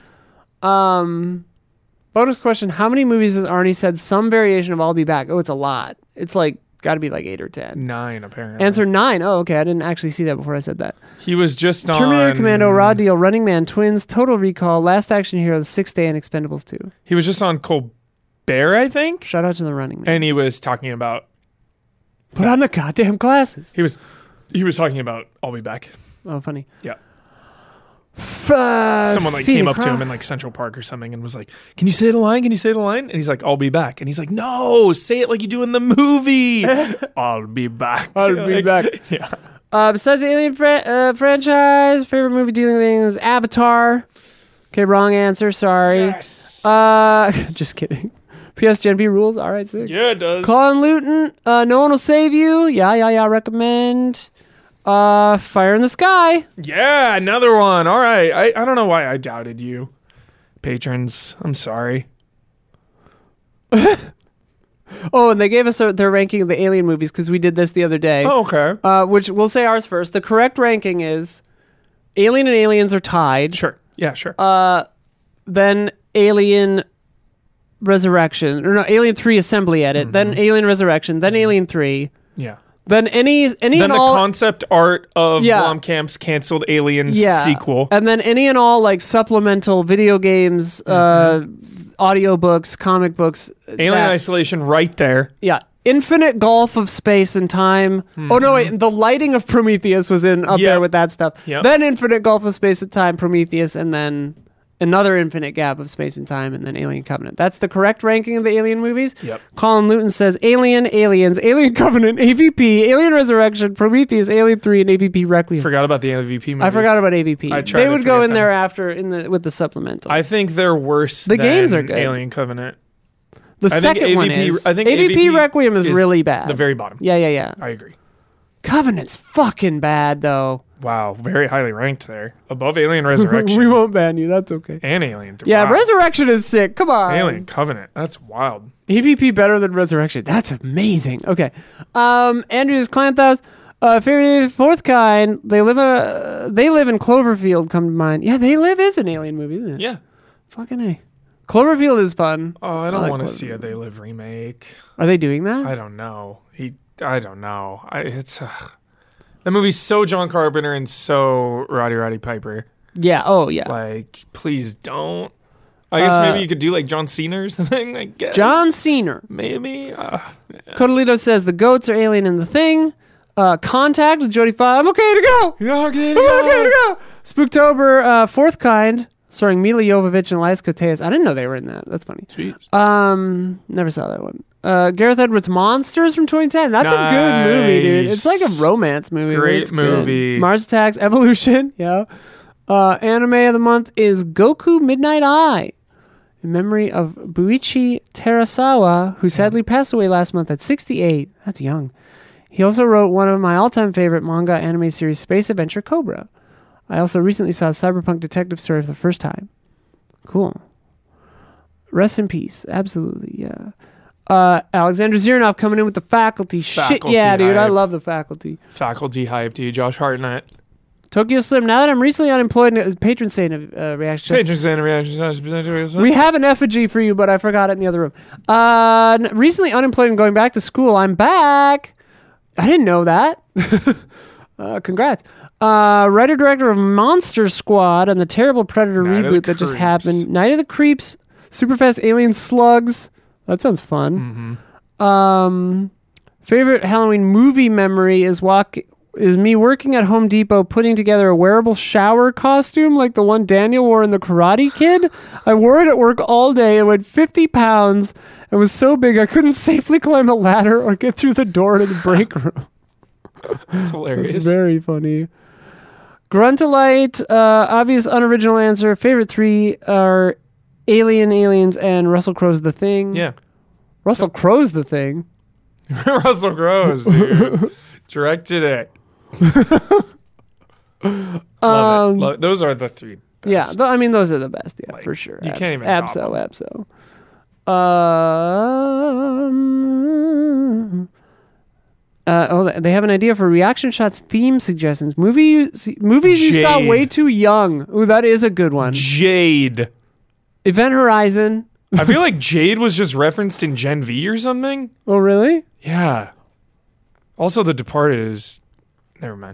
Um, bonus question: how many movies has Arnie said some variation of "I'll be back"? Oh, it's a lot. It's like got to be like eight or ten. Nine, apparently. Answer nine. Oh, okay. I didn't actually see that before I said that. He was just on... Terminator Commando, Raw Deal, Running Man, Twins, Total Recall, Last Action Hero, The Sixth Day, and Expendables two. He was just on Colbert, I think? Shout out to the Running Man. And he was talking about... Put on the goddamn glasses. He was he was talking about I'll Be Back. Oh, funny. Yeah. F- uh, Someone like Phoebe came up to Craw- him in like Central Park or something and was like, "Can you say the line? Can you say the line?" And he's like, "I'll be back." And he's like, "No, say it like you do in the movie." I'll be back. I'll be Like, back. Yeah. Uh, besides the Alien fra- uh, franchise, favorite movie dealing with aliens, Avatar. Okay, wrong answer. Sorry. Yes. Uh, just kidding. P S Gen V rules. All right, sick. Yeah, it does. Colin Luton. Uh, No One Will Save You. Yeah, yeah, yeah. Recommend. Uh, Fire in the Sky. Yeah, another one. All right. I, I don't know why I doubted you, patrons. I'm sorry. Oh, and they gave us a, their ranking of the Alien movies because we did this the other day. Oh, okay. Uh, which we'll say ours first. The correct ranking is Alien and Aliens are tied. Sure. Yeah, sure. Uh, then Alien Resurrection, or no, Alien Three Assembly Edit. Mm-hmm. Then Alien Resurrection. Then Alien Three. yeah. Then any any Then and the all concept art of Yeah. Blomkamp's canceled Aliens yeah, sequel. and then any and all like supplemental video games, uh, audiobooks, comic books. Alien that- Isolation right there. Yeah. Infinite Gulf of Space and Time. Oh, no, wait. The Lighting of Prometheus was in up Yep. there with that stuff. Yep. Then Infinite Gulf of Space and Time, Prometheus, and then another Infinite Gap of Space and Time, and then Alien Covenant. That's the correct ranking of the Alien movies. Yep. Colin Luton says Alien, Aliens, Alien Covenant, A V P, Alien Resurrection, Prometheus, Alien three, and A V P Requiem. Forgot about the A V P movie. I forgot about A V P. I tried They to would go forget in them. there after in the with the supplemental. I think they're worse The than games are good. Alien Covenant. the I think second one A V P is. I think A V P, A V P Requiem is, is really bad. The very bottom. yeah, yeah, yeah. I agree. Covenant's fucking bad, though. Wow, very highly ranked there. Above Alien Resurrection We won't ban you. That's okay. and Alien three. Yeah, Wow. Resurrection is sick. Come on. Alien Covenant. That's wild. A V P better than Resurrection. That's amazing. Okay. Um, Andrews Clanthos, uh, favorite fourth kind. They live a. They live in Cloverfield. Come to mind. Yeah, They Live is an Alien movie, isn't it? Yeah. Fucking A. Cloverfield is fun. Oh, I don't like want to Cloverfield. see a They Live remake. Are they doing that? I don't know. He. I don't know. I. It's. Uh, that movie's so John Carpenter and so Roddy Roddy Piper. yeah. Oh, yeah. Like, please don't. I guess Uh, maybe you could do like John Cena or something. I guess John Cena. Maybe. Uh, Codalito says the goats are alien in the thing. Uh, Contact with Jodie Foster. I'm okay to go. yeah, okay, I'm okay to go. Spooktober, uh, Fourth Kind, starring Mila Jovovich and Elias Koteas. I didn't know they were in that. That's funny. Sweet. Um, never saw that one. Uh, Gareth Edwards' Monsters from twenty ten. That's a good movie, dude. It's like a Nice. romance movie. but Great it's good. movie. Mars Attacks, Evolution. Yeah. Uh, anime of the month is Goku Midnight Eye, in memory of Buichi Terasawa, who sadly passed away last month at sixty-eight. That's young. He also wrote one of my all-time favorite manga anime series, Space Adventure Cobra. I also recently saw Cyberpunk Detective Story for the first time. Cool. Rest in peace. Absolutely, yeah. Uh, Alexander Zirinov coming in with the faculty. Shit, Faculty yeah, dude. I hype. love the faculty. Faculty hype, dude. Josh Hartnett. Tokyo Slim. Now that I'm recently unemployed, uh, patron saying a uh, reaction. Patrons and reactions. We have an effigy for you, but I forgot it in the other room. Uh, n- recently unemployed and going back to school. I'm back. I didn't know that. uh, congrats. Uh, writer director of Monster Squad and the terrible Predator Night of the reboot that just Creeps. happened. Night of the Creeps. Superfast Alien Slugs. That sounds fun. Mm-hmm. Um, favorite Halloween movie memory is walk is me working at Home Depot putting together a wearable shower costume like the one Daniel wore in The Karate Kid. I wore it at work all day. It weighed fifty pounds and was so big I couldn't safely climb a ladder or get through the door to the break room. That's hilarious. It's very funny. Gruntolite, uh, obvious unoriginal answer. Favorite three are Alien, Aliens, and Russell Crowe's The Thing. Yeah. Russell Crowe's The Thing. Russell Crowe's, dude. Directed it. Love Um, it. Love, those are the three best. Yeah, th- I mean those are the best. Yeah, Like, for sure. you Abs- can't even top abso, them. abso. Um, uh, oh, they have an idea for reaction shots theme suggestions. Movie you, see- movies you saw Jade. way too young. Ooh, that is a good one. Jade. Event Horizon. I feel like Jade was just referenced in Gen V or something. Oh, really? Yeah. Also, The Departed is. Never mind.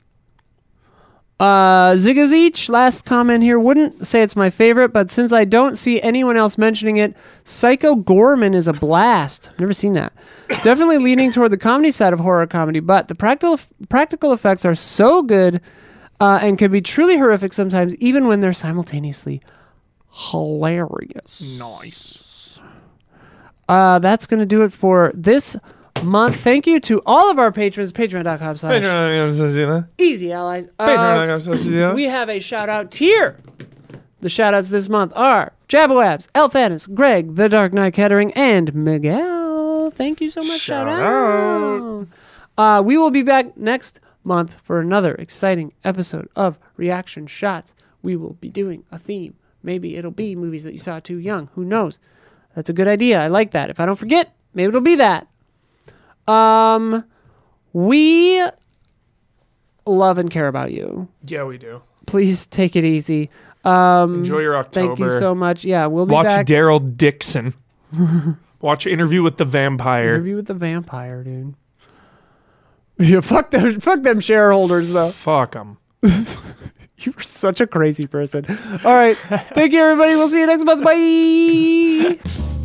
Uh, Zigazich, last comment here. Wouldn't say it's my favorite, but since I don't see anyone else mentioning it, Psycho Gorman is a blast. Never seen that. Definitely leaning toward the comedy side of horror comedy, but the practical practical effects are so good. uh, and can be truly horrific sometimes, even when they're simultaneously hilarious. Nice. Uh, that's going to do it for this month. Thank you to all of our patrons. Patreon.com slash Patreon. Easy Allies. Uh, Patreon.com slash we have a shout out tier. The shout outs this month are Jabawabs, Elthanis, Greg, The Dark Knight Kettering, and Miguel. Thank you so much. Shout, Shout out. Uh, we will be back next month for another exciting episode of Reaction Shots. We will be doing a theme. Maybe it'll be movies that you saw too young. Who knows? That's a good idea. I like that. If I don't forget, maybe it'll be that. Um, we love and care about you. Yeah, we do. Please take it easy. Um, Enjoy your October. Thank you so much. Yeah, we'll be Watch back. Daryl Dixon. Watch Interview with the Vampire. Interview with the Vampire, dude. Yeah, fuck them, fuck them shareholders, though. Fuck them. You were such a crazy person. All right. Thank you, everybody. We'll see you next month. Bye.